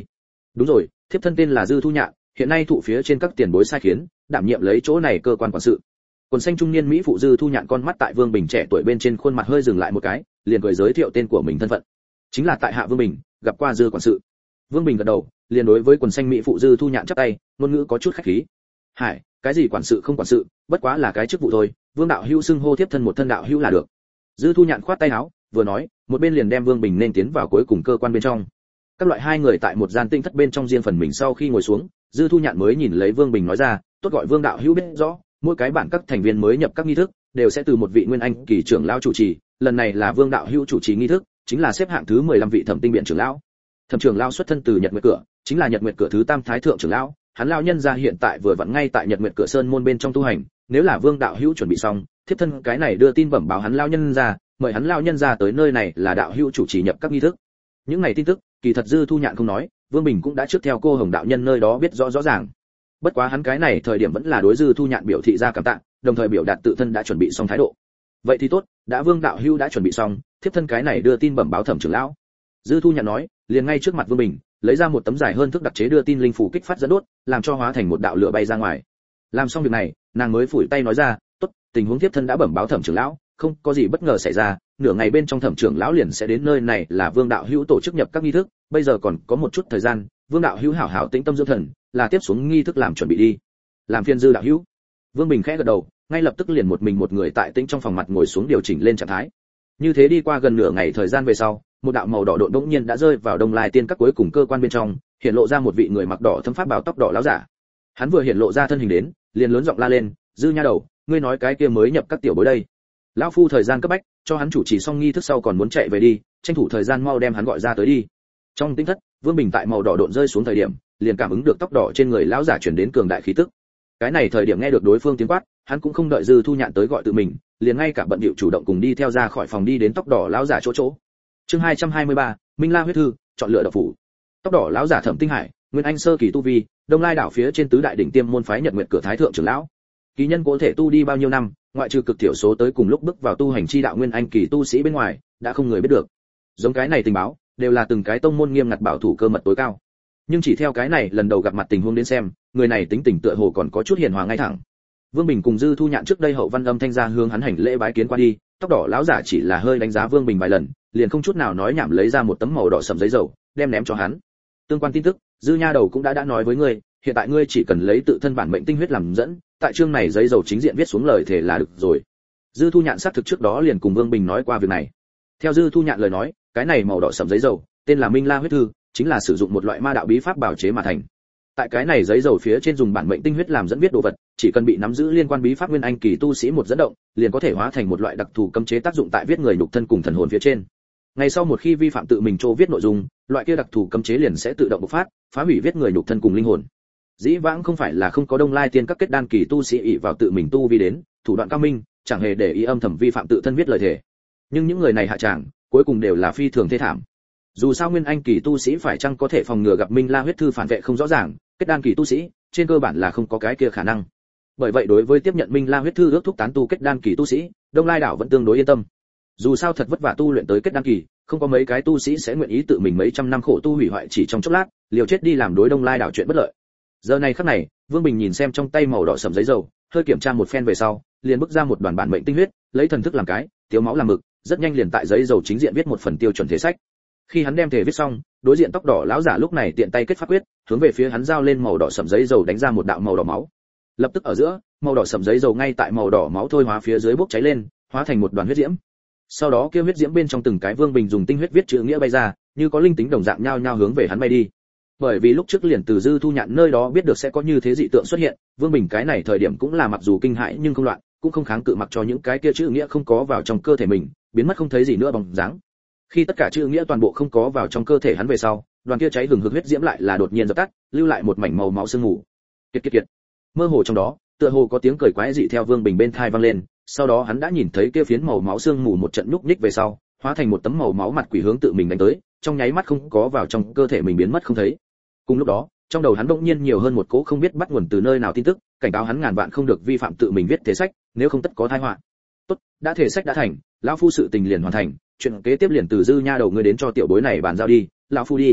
Đúng rồi, thiếp thân tên là Dư Thu Nhạn, hiện nay thụ phía trên các tiền bối sai khiến, đảm nhiệm lấy chỗ này cơ quan quản sự. Quần xanh trung niên mỹ phụ Dư Thu Nhạn con mắt tại Vương Bình trẻ tuổi bên trên khuôn mặt hơi dừng lại một cái, liền cười giới thiệu tên của mình thân phận. Chính là tại hạ Vương Bình, gặp qua Dư quản sự. Vương Bình gật đầu, liền đối với quần xanh mỹ phụ Dư Thu Nhạn chắp tay, ngôn ngữ có chút khách khí. Hải, cái gì quản sự không quản sự, bất quá là cái chức vụ thôi, Vương đạo hữu xưng hô thiếp thân một thân đạo hữu là được. Dư Thu Nhạn khoát tay áo, vừa nói, một bên liền đem Vương Bình nên tiến vào cuối cùng cơ quan bên trong. Các loại hai người tại một gian tinh thất bên trong riêng phần mình sau khi ngồi xuống, Dư Thu Nhạn mới nhìn lấy Vương Bình nói ra, tốt gọi Vương đạo hữu biết rõ, mỗi cái bản các thành viên mới nhập các nghi thức đều sẽ từ một vị nguyên anh kỳ trưởng lão chủ trì, lần này là Vương đạo hữu chủ trì nghi thức, chính là xếp hạng thứ 15 vị Thẩm Tinh Biện trưởng lão. Thẩm trưởng lão xuất thân từ Nhật Nguyệt cửa, chính là Nhật Nguyệt cửa thứ tam thái thượng trưởng lão, hắn lão nhân gia hiện tại vừa vặn ngay tại Nhật Nguyệt cửa sơn môn bên trong tu hành, nếu là Vương đạo hữu chuẩn bị xong, thiếp thân cái này đưa tin bẩm báo hắn lão nhân gia, mời hắn lão nhân gia tới nơi này là đạo hữu chủ trì nhập các nghi thức. Những này tin tức, kỳ thật Dư Thu Nhạn không nói, Vương Bình cũng đã trước theo cô Hồng đạo nhân nơi đó biết rõ rõ ràng. Bất quá hắn cái này thời điểm vẫn là đối Dư Thu Nhạn biểu thị ra cảm tạ, đồng thời biểu đạt tự thân đã chuẩn bị xong thái độ. Vậy thì tốt, đã Vương đạo hữu đã chuẩn bị xong, thiếp thân cái này đưa tin bẩm báo Thẩm trưởng lão. Dư Thu Nhạn nói, liền ngay trước mặt Vương Bình, lấy ra một tấm dài hơn thước đặc chế đưa tin linh phủ kích phát dẫn đốt, làm cho hóa thành một đạo lửa bay ra ngoài. Làm xong việc này, nàng mới phủi tay nói ra, tốt, tình huống thiếp thân đã bẩm báo Thẩm trưởng lão, không có gì bất ngờ xảy ra, nửa ngày bên trong Thẩm trưởng lão liền sẽ đến nơi này là Vương đạo hữu tổ chức nhập các nghi thức, bây giờ còn có một chút thời gian, Vương đạo hữu hảo hảo tĩnh tâm dưỡng thần, là tiếp xuống nghi thức làm chuẩn bị đi. Làm phiền Dư đạo hữu. Vương Bình khẽ gật đầu, ngay lập tức liền một mình một người tại tĩnh trong phòng mặt ngồi xuống điều chỉnh lên trạng thái. Như thế đi qua gần nửa ngày thời gian về sau, một đạo màu đỏ độn bỗng nhiên đã rơi vào Đông Lai Tiên các cuối cùng cơ quan bên trong, hiện lộ ra một vị người mặc đỏ thâm pháp bào tóc đỏ lão giả. Hắn vừa hiện lộ ra thân hình đến, liền lớn giọng la lên, "Dư nha đầu, ngươi nói cái kia mới nhập các tiểu bối đây. Lão phu thời gian cấp bách, cho hắn chủ trì xong nghi thức sau còn muốn chạy về đi, tranh thủ thời gian mau đem hắn gọi ra tới đi." Trong tinh thất, Vương Bình tại màu đỏ độn rơi xuống thời điểm, liền cảm ứng được tóc đỏ trên người lão giả truyền đến cường đại khí tức. Cái này thời điểm nghe được đối phương tiếng quát, hắn cũng không đợi Dư Thu Nhạn tới gọi tự mình, liền ngay cả bận bịu chủ động cùng đi theo ra khỏi phòng đi đến tóc đỏ lão giả chỗ. Chương 223, Minh La huyết thư, chọn lựa độc phủ. Tóc đỏ lão giả Thẩm Tinh Hải, nguyên anh sơ kỳ tu vi, Đông Lai đảo phía trên tứ đại đỉnh tiêm môn phái Nhật Nguyệt cửa thái thượng trưởng lão. Kỳ nhân có thể tu đi bao nhiêu năm, ngoại trừ cực thiểu số tới cùng lúc bước vào tu hành chi đạo nguyên anh kỳ tu sĩ bên ngoài, đã không người biết được. Giống cái này tình báo, đều là từng cái tông môn nghiêm ngặt bảo thủ cơ mật tối cao. Nhưng chỉ theo cái này lần đầu gặp mặt tình huống đến xem, người này tính tình tựa hồ còn có chút hiền hòa ngay thẳng. Vương Bình cùng Dư Thu Nhạn trước đây hậu văn âm thanh ra hướng hắn hành lễ bái kiến qua đi, tóc đỏ lão giả chỉ là hơi đánh giá Vương Bình vài lần, liền không chút nào nói nhảm lấy ra một tấm màu đỏ sẫm giấy dầu, đem ném cho hắn. Tương quan tin tức, Dư nha đầu cũng đã nói với ngươi, hiện tại ngươi chỉ cần lấy tự thân bản mệnh tinh huyết làm dẫn, tại chương này giấy dầu chính diện viết xuống lời thề là được rồi. Dư Thu Nhạn xác thực trước đó liền cùng Vương Bình nói qua việc này. Theo Dư Thu Nhạn lời nói, cái này màu đỏ sẫm giấy dầu, tên là Minh La huyết thư, chính là sử dụng một loại ma đạo bí pháp bảo chế mà thành. Tại cái này giấy dầu phía trên dùng bản mệnh tinh huyết làm dẫn viết đồ vật, chỉ cần bị nắm giữ liên quan bí pháp nguyên anh kỳ tu sĩ một dẫn động, liền có thể hóa thành một loại đặc thù cấm chế tác dụng tại viết người nhục thân cùng thần hồn phía trên. Ngày sau một khi vi phạm tự mình trô viết nội dung, loại kia đặc thù cấm chế liền sẽ tự động bộc phát, phá hủy viết người nhục thân cùng linh hồn. Dĩ vãng không phải là không có Đông Lai Tiên các kết đan kỳ tu sĩ ỷ vào tự mình tu vi đến, thủ đoạn cao minh, chẳng hề để ý âm thầm vi phạm tự thân viết lời thề. Nhưng những người này hạ tràng, cuối cùng đều là phi thường thê thảm. Dù sao nguyên anh kỳ tu sĩ phải chăng có thể phòng ngừa gặp Minh La huyết thư phản vệ không rõ ràng, kết đan kỳ tu sĩ trên cơ bản là không có cái kia khả năng. Bởi vậy đối với tiếp nhận Minh La huyết thư ước thúc tán tu kết đan kỳ tu sĩ, Đông Lai đảo vẫn tương đối yên tâm. Dù sao thật vất vả tu luyện tới kết đan kỳ, không có mấy cái tu sĩ sẽ nguyện ý tự mình mấy trăm năm khổ tu hủy hoại chỉ trong chốc lát, liều chết đi làm đối Đông Lai đảo chuyện bất lợi. Giờ này khắc này, Vương Bình nhìn xem trong tay màu đỏ sẫm giấy dầu, hơi kiểm tra một phen về sau, liền bứt ra một đoàn bản mệnh tinh huyết, lấy thần thức làm cái, tiếu máu làm mực, rất nhanh liền tại giấy dầu chính diện viết một phần tiêu chuẩn thể sách. Khi hắn đem thể viết xong, đối diện tóc đỏ lão giả lúc này tiện tay kết pháp quyết, hướng về phía hắn giao lên màu đỏ sẫm giấy dầu đánh ra một đạo màu đỏ máu. Lập tức ở giữa, màu đỏ sẫm giấy dầu ngay tại màu đỏ máu thôi hóa phía dưới bốc cháy lên, hóa thành một đoàn huyết diễm. Sau đó kia huyết diễm bên trong từng cái Vương Bình dùng tinh huyết viết chữ nghĩa bay ra, như có linh tính đồng dạng nhao nhao hướng về hắn bay đi. Bởi vì lúc trước liền từ Dư Thu Nhạn nơi đó biết được sẽ có như thế dị tượng xuất hiện, Vương Bình cái này thời điểm cũng là mặc dù kinh hãi nhưng không loạn, cũng không kháng cự mặc cho những cái kia chữ nghĩa không có vào trong cơ thể mình, biến mất không thấy gì nữa bóng dáng. Khi tất cả chữ nghĩa toàn bộ không có vào trong cơ thể hắn về sau, đoàn kia cháy hừng hực huyết diễm lại là đột nhiên dập tắt, lưu lại một mảnh màu máu sương mù. Kiệt. Mơ hồ trong đó, tựa hồ có tiếng cười quái dị theo Vương Bình bên tai vang lên, sau đó hắn đã nhìn thấy kia phiến màu máu sương mù một trận nhúc nhích về sau, hóa thành một tấm màu máu mặt quỷ hướng tự mình đánh tới, trong nháy mắt không có vào trong cơ thể mình biến mất không thấy. Cùng lúc đó, trong đầu hắn bỗng nhiên nhiều hơn một cỗ không biết bắt nguồn từ nơi nào tin tức, cảnh cáo hắn ngàn vạn không được vi phạm tự mình viết thể sách, nếu không tất có tai họa. Tốt, đã thể sách đã thành, lão phu sự tình liền hoàn thành, chuyện kế tiếp liền từ Dư nha đầu ngươi đến cho tiểu bối này bàn giao đi, lão phu đi.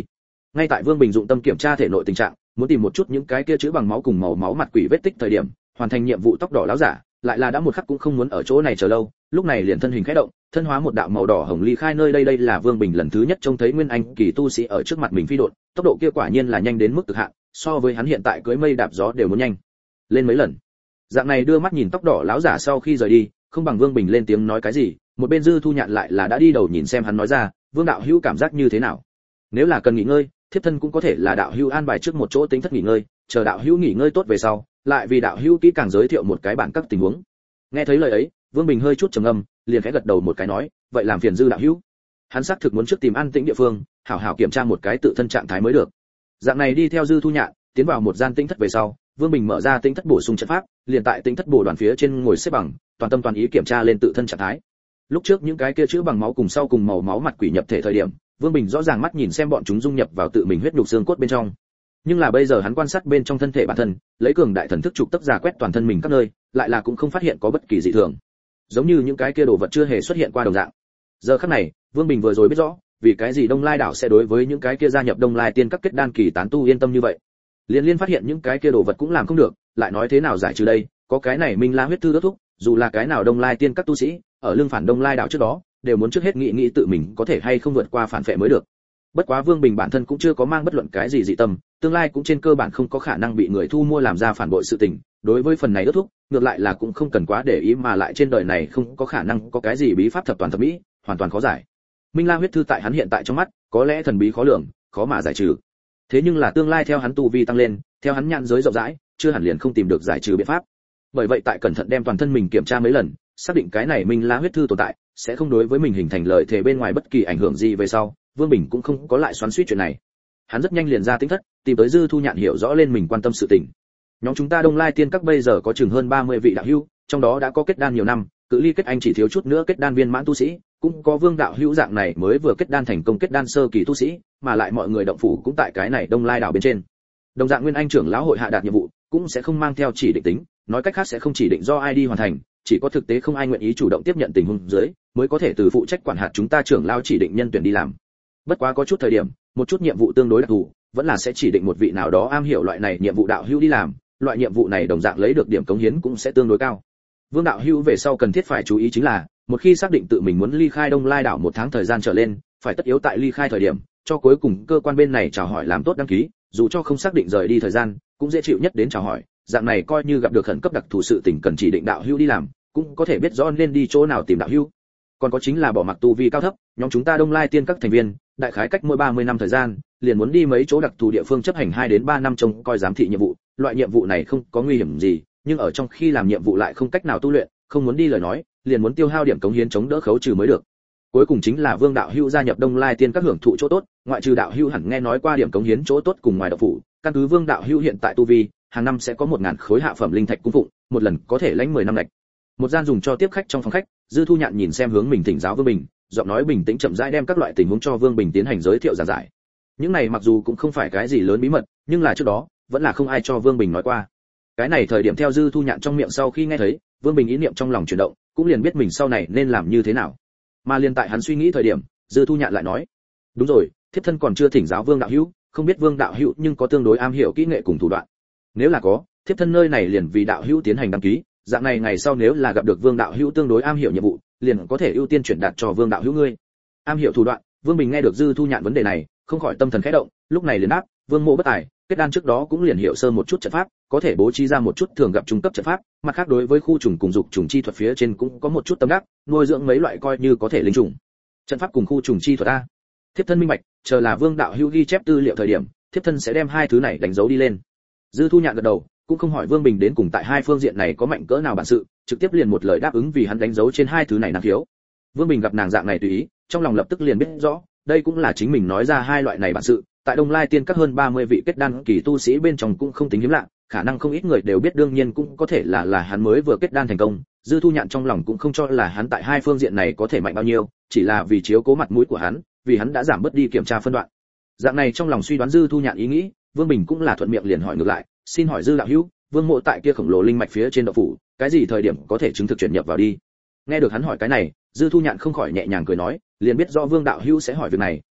Ngay tại Vương Bình dụng tâm kiểm tra thể nội tình trạng, muốn tìm một chút những cái kia chữ bằng máu cùng màu máu mặt quỷ vết tích thời điểm, hoàn thành nhiệm vụ tóc đỏ lão giả, lại là đã một khắc cũng không muốn ở chỗ này chờ lâu, lúc này liền thân hình khẽ động, thân hóa một đạo màu đỏ hồng ly khai nơi đây. Đây là Vương Bình lần thứ nhất trông thấy nguyên anh kỳ tu sĩ ở trước mặt mình phi độn, tốc độ kia quả nhiên là nhanh đến mức cực hạn, so với hắn hiện tại cưỡi mây đạp gió đều muốn nhanh lên mấy lần. Dạng này đưa mắt nhìn tóc đỏ lão giả sau khi rời đi, không bằng Vương Bình lên tiếng nói cái gì, một bên Dư Thu Nhạn lại là đã đi đầu nhìn xem hắn nói ra, Vương đạo hữu cảm giác như thế nào? Nếu là cần nghỉ ngơi, thiếp thân cũng có thể là đạo hữu an bài trước một chỗ tính thất nghỉ ngơi, chờ đạo hữu nghỉ ngơi tốt về sau, lại vì đạo hữu kỹ càng giới thiệu một cái bản các tình huống. Nghe thấy lời ấy, Vương Bình hơi chút trầm ngâm, liền khẽ gật đầu một cái nói, vậy làm phiền Dư đạo hữu. Hắn xác thực muốn trước tìm an tĩnh địa phương, hảo hảo kiểm tra một cái tự thân trạng thái mới được. Dạng này đi theo Dư Thu Nhạn, tiến vào một gian tĩnh thất về sau, Vương Bình mở ra tĩnh thất bổ sung trận pháp, liền tại tĩnh thất bổ đoàn phía trên ngồi xếp bằng, toàn tâm toàn ý kiểm tra lên tự thân trạng thái. Lúc trước những cái kia chữ bằng máu cùng sau cùng màu máu mặt quỷ nhập thể thời điểm, Vương Bình rõ ràng mắt nhìn xem bọn chúng dung nhập vào tự mình huyết nhục xương cốt bên trong. Nhưng là bây giờ hắn quan sát bên trong thân thể bản thân, lấy cường đại thần thức trục tốc giả quét toàn thân mình các nơi, lại là cũng không phát hiện có bất kỳ dị thường. Giống như những cái kia đồ vật chưa hề xuất hiện qua đồng dạng. Giờ khắc này, Vương Bình vừa rồi biết rõ, vì cái gì Đông Lai đảo sẽ đối với những cái kia gia nhập Đông Lai tiên các kết đan kỳ tán tu yên tâm như vậy. Liên phát hiện những cái kia đồ vật cũng làm không được, lại nói thế nào giải trừ đây, có cái này Minh La huyết thư đốc thúc, dù là cái nào Đông Lai tiên các tu sĩ, ở lưng phản Đông Lai đảo trước đó, đều muốn trước hết nghĩ tự mình có thể hay không vượt qua phản phệ mới được. Bất quá Vương Bình bản thân cũng chưa có mang bất luận cái gì dị tâm, tương lai cũng trên cơ bản không có khả năng bị người thu mua làm ra phản bội sự tình, đối với phần này đốc thúc, ngược lại là cũng không cần quá để ý, mà lại trên đời này không có khả năng có cái gì bí pháp thập toàn thập mỹ, hoàn toàn khó giải. Minh La huyết thư tại hắn hiện tại trong mắt, có lẽ thần bí khó lường, khó mà giải trừ. Thế nhưng là tương lai theo hắn tu vi tăng lên, theo hắn nhãn giới rộng rãi, chưa hẳn liền không tìm được giải trừ biện pháp. Bởi vậy tại cẩn thận đem toàn thân mình kiểm tra mấy lần, xác định cái này Minh La huyết thư tồn tại, sẽ không đối với mình hình thành lợi thể bên ngoài bất kỳ ảnh hưởng gì về sau, Vương Bình cũng không có lại xoắn xuýt chuyện này. Hắn rất nhanh liền ra tính thất, tìm tới Dư Thu Nhạn hiểu rõ lên mình quan tâm sự tình. Nhóm chúng ta Đông Lai tiên các bây giờ có chừng hơn 30 vị đạo hữu, trong đó đã có kết đan nhiều năm, cự ly kết anh chỉ thiếu chút nữa kết đan viên mãn tu sĩ, cũng có Vương đạo hữu dạng này mới vừa kết đan thành công kết đan sơ kỳ tu sĩ, mà lại mọi người động phủ cũng tại cái này Đông Lai đảo bên trên. Đồng dạng Nguyên Anh trưởng lão hội hạ đạt nhiệm vụ, cũng sẽ không mang theo chỉ định tính, nói cách khác sẽ không chỉ định do ai đi hoàn thành, chỉ có thực tế không ai nguyện ý chủ động tiếp nhận tình huống dưới, mới có thể từ phụ trách quản hạt chúng ta trưởng lão chỉ định nhân tuyển đi làm. Bất quá có chút thời điểm, một chút nhiệm vụ tương đối đặc thù, vẫn là sẽ chỉ định một vị nào đó am hiểu loại này nhiệm vụ đạo hữu đi làm, loại nhiệm vụ này đồng dạng lấy được điểm cống hiến cũng sẽ tương đối cao. Vương đạo hữu về sau cần thiết phải chú ý chính là, một khi xác định tự mình muốn ly khai Đông Lai đảo một tháng thời gian trở lên, phải tất yếu tại ly khai thời điểm, cho cuối cùng cơ quan bên này chào hỏi làm tốt đăng ký, dù cho không xác định rời đi thời gian, cũng dễ chịu nhất đến chào hỏi, dạng này coi như gặp được khẩn cấp đặc thù sự tình cần chỉ định đạo hữu đi làm, cũng có thể biết rõ nên đi chỗ nào tìm đạo hữu. Còn có chính là bỏ mặc tu vi cao thấp, nhóm chúng ta Đông Lai tiên các thành viên, đại khái cách mỗi 30 năm thời gian, liền muốn đi mấy chỗ đặc thù địa phương chấp hành 2 đến 3 năm trông coi giám thị nhiệm vụ, loại nhiệm vụ này không có nguy hiểm gì, nhưng ở trong khi làm nhiệm vụ lại không cách nào tu luyện, không muốn đi lời nói, liền muốn tiêu hao điểm cống hiến chống đỡ khấu trừ mới được. Cuối cùng chính là Vương đạo hữu gia nhập Đông Lai tiên các hưởng thụ chỗ tốt, ngoại trừ đạo hữu hẳn nghe nói qua điểm cống hiến chỗ tốt cùng ngoài đạo phủ, căn cứ Vương đạo hữu hiện tại tu vi, hàng năm sẽ có 1000 khối hạ phẩm linh thạch cung phụng, một lần có thể lãnh 10 năm lệch. Một gian dùng cho tiếp khách trong phòng khách, Dư Thu Nhạn nhìn xem hướng mình thỉnh giáo Vương Bình, giọng nói bình tĩnh chậm rãi đem các loại tình huống cho Vương Bình tiến hành giới thiệu giảng giải. Những này mặc dù cũng không phải cái gì lớn bí mật, nhưng là trước đó vẫn là không ai cho Vương Bình nói qua. Cái này thời điểm theo Dư Thu Nhạn trong miệng sau khi nghe thấy, Vương Bình ý niệm trong lòng chuyển động, cũng liền biết mình sau này nên làm như thế nào. Mà liền tại hắn suy nghĩ thời điểm, Dư Thu Nhạn lại nói: "Đúng rồi, thiếp thân còn chưa thỉnh giáo Vương đạo hữu, không biết Vương đạo hữu nhưng có tương đối am hiểu kỹ nghệ cùng thủ đoạn. Nếu là có, thiếp thân nơi này liền vì đạo hữu tiến hành đăng ký, dạng này ngày sau nếu là gặp được Vương đạo hữu tương đối am hiểu nhiệm vụ, liền có thể ưu tiên chuyển đạt cho Vương đạo hữu ngươi." Am hiểu thủ đoạn, Vương Bình nghe được Dư Thu Nhạn vấn đề này, không khỏi tâm thần khẽ động, lúc này liền đáp: "Vương mộ bất tài, kết đan trước đó cũng liền hiểu sơ một chút trận pháp, có thể bố trí ra một chút thường gặp trung cấp trận pháp, mặt khác đối với khu trùng cùng dục trùng chi thuật phía trên cũng có một chút tâm đắc, nuôi dưỡng mấy loại coi như có thể linh trùng. Trận pháp cùng khu trùng chi thuật a." Thiếp thân minh bạch, chờ là Vương đạo hữu ghi chép tư liệu thời điểm, thiếp thân sẽ đem hai thứ này đánh dấu đi lên. Dư Thu Nhạn gật đầu, cũng không hỏi Vương Bình đến cùng tại hai phương diện này có mạnh cỡ nào bản sự, trực tiếp liền một lời đáp ứng vì hắn đánh dấu trên hai thứ này năng khiếu. Vương Bình gặp nàng dạng này tùy ý, trong lòng lập tức liền biết rõ, đây cũng là chính mình nói ra hai loại này bản sự, tại Đông Lai tiên các hơn 30 vị kết đan kỳ tu sĩ bên trong cũng không tính hiếm lạ, khả năng không ít người đều biết, đương nhiên cũng có thể là hắn mới vừa kết đan thành công. Dư Thu Nhạn trong lòng cũng không cho là hắn tại hai phương diện này có thể mạnh bao nhiêu, chỉ là vì chiếu cố mặt mũi của hắn, vì hắn đã giảm bớt đi kiểm tra phân đoạn. Dạng này trong lòng suy đoán Dư Thu Nhạn ý nghĩ, Vương Bình cũng là thuận miệng liền hỏi ngược lại: "Xin hỏi Dư đạo hữu, Vương mộ tại kia khổng lồ linh mạch phía trên đạo phủ, cái gì thời điểm có thể chứng thực chuyển nhập vào đi?" Nghe được hắn hỏi cái này, Dư Thu Nhạn không khỏi nhẹ nhàng cười nói, liền biết rõ Vương đạo hữu sẽ hỏi việc này,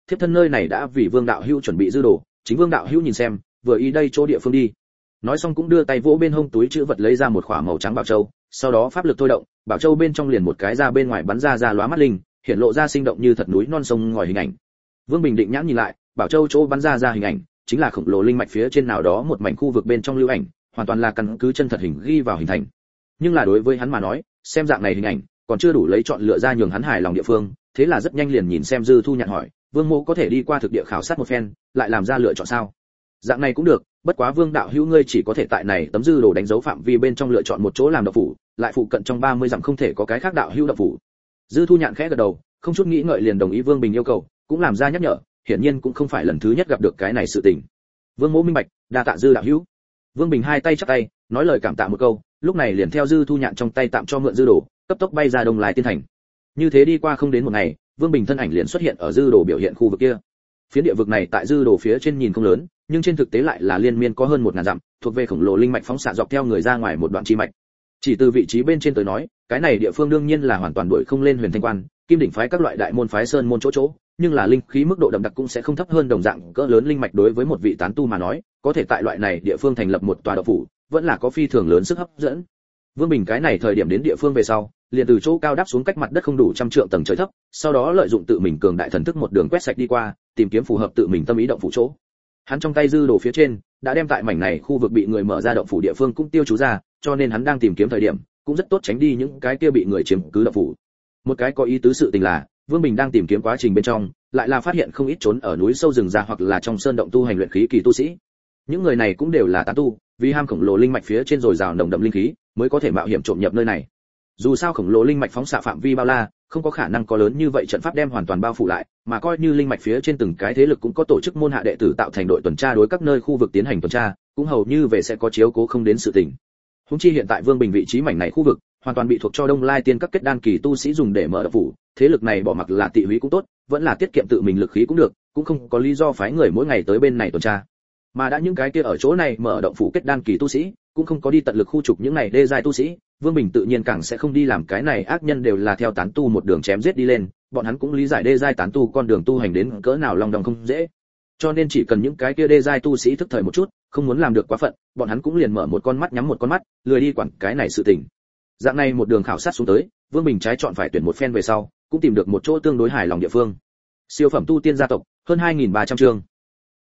thiếp thân nơi này đã vì Vương đạo hữu chuẩn bị dư đồ, chính Vương đạo hữu nhìn xem, vừa ý đây chỗ địa phương đi. Nói xong cũng đưa tay vỗ bên hông túi trữ vật lấy ra một khỏa màu trắng bảo châu, sau đó pháp lực thôi động, bảo châu bên trong liền một cái ra bên ngoài bắn ra lóa mắt linh, hiện lộ ra sinh động như thật núi non sông ngòi hình ảnh. Vương Bình định nhãn nhìn lại, bảo châu chỗ bắn ra hình ảnh, chính là khổng lồ linh mạch phía trên nào đó một mảnh khu vực bên trong lưu ảnh, hoàn toàn là căn cứ chân thật hình ghi vào hình thành. Nhưng là đối với hắn mà nói, xem dạng này hình ảnh, còn chưa đủ lấy chọn lựa ra nhường hắn hài lòng địa phương, thế là rất nhanh liền nhìn xem Dư Thu Nhạn hỏi, Vương Mộ có thể đi qua thực địa khảo sát một phen, lại làm ra lựa chọn sao? Dạng này cũng được, bất quá Vương đạo hữu ngươi chỉ có thể tại này tấm dư đồ đánh dấu phạm vi bên trong lựa chọn một chỗ làm động phủ, lại phụ cận trong 30 dặm không thể có cái khác đạo hữu động phủ. Dư Thu Nhạn khẽ gật đầu, không chút nghĩ ngợi liền đồng ý Vương Bình yêu cầu, cũng làm ra nhắc nhở, hiển nhiên cũng không phải lần thứ nhất gặp được cái này sự tình. Vương Mộ minh bạch, đa tạ Dư đạo hữu. Vương Bình hai tay chắp tay, nói lời cảm tạ một câu, lúc này liền theo Dư Thu Nhạn trong tay tạm cho mượn dư đồ, cấp tốc bay ra Đông Lai Tiên Thành. Như thế đi qua không đến một ngày, Vương Bình thân ảnh liền xuất hiện ở dư đồ biểu hiện khu vực kia. Phiến địa vực này tại dư đồ phía trên nhìn không lớn, nhưng trên thực tế lại là liên miên có hơn 1000 dặm, thuộc về khổng lồ linh mạch phóng xạ dọc theo người ra ngoài một đoạn chi mạch. Chỉ từ vị trí bên trên tới nói, cái này địa phương đương nhiên là hoàn toàn đuổi không lên Huyền Thanh Quan, Kim Đỉnh phái các loại đại môn phái sơn môn chỗ, nhưng là linh khí mức độ đậm đặc cũng sẽ không thấp hơn đồng dạng cỡ lớn linh mạch đối với một vị tán tu mà nói, có thể tại loại này địa phương thành lập một tòa đạo phủ, vẫn là có phi thường lớn sức hấp dẫn. Vương Bình cái này thời điểm đến địa phương về sau, liền từ chỗ cao đáp xuống cách mặt đất không đủ trăm trượng tầng trời thấp, sau đó lợi dụng tự mình cường đại thần thức một đường quét sạch đi qua, tìm kiếm phù hợp tự mình tâm ý động phủ chỗ. Hắn trong tay dư đồ phía trên đã đem tại mảnh này khu vực bị người mở ra động phủ địa phương cũng tiêu chú ra, cho nên hắn đang tìm kiếm thời điểm cũng rất tốt tránh đi những cái kia bị người chiếm cứ động phủ. Một cái có ý tứ sự tình là, Vương Bình đang tìm kiếm quá trình bên trong, lại là phát hiện không ít trốn ở núi sâu rừng già hoặc là trong sơn động tu hành luyện khí kỳ tu sĩ. Những người này cũng đều là tán tu, vì ham khổng lồ linh mạch phía trên dồi dào nồng đậm linh khí, mới có thể mạo hiểm trộm nhập nơi này. Dù sao khổng lồ linh mạch phóng xạ phạm vi bao la, không có khả năng có lớn như vậy trận pháp đem hoàn toàn bao phủ lại, mà coi như linh mạch phía trên từng cái thế lực cũng có tổ chức môn hạ đệ tử tạo thành đội tuần tra đối các nơi khu vực tiến hành tuần tra, cũng hầu như về sẽ có chiếu cố không đến sự tình. Huống chi hiện tại Vương Bình vị trí mảnh này khu vực, hoàn toàn bị thuộc cho Đông Lai Tiên các kết đan kỳ tu sĩ dùng để mở đạo phủ, thế lực này bỏ mặc là tị húy cũng tốt, vẫn là tiết kiệm tự mình lực khí cũng được, cũng không có lý do phái người mỗi ngày tới bên này tuần tra. Mà đã những cái kia ở chỗ này mở động phủ kết đan kỳ tu sĩ, cũng không có đi tận lực khu trục những này đê giai tu sĩ, Vương Bình tự nhiên càng sẽ không đi làm cái này ác nhân đều là theo tán tu một đường chém giết đi lên, bọn hắn cũng lý giải đê giai tán tu con đường tu hành đến cỡ nào long đong không dễ. Cho nên chỉ cần những cái kia đê giai tu sĩ thức thời một chút, không muốn làm được quá phận, bọn hắn cũng liền mở một con mắt nhắm một con mắt, lười đi quản cái này sự tình. Dạng này một đường khảo sát xuống tới, Vương Bình trái chọn phải tuyển một phen về sau, cũng tìm được một chỗ tương đối hài lòng địa phương. Siêu phẩm tu tiên gia tộc, hơn 2300 chương.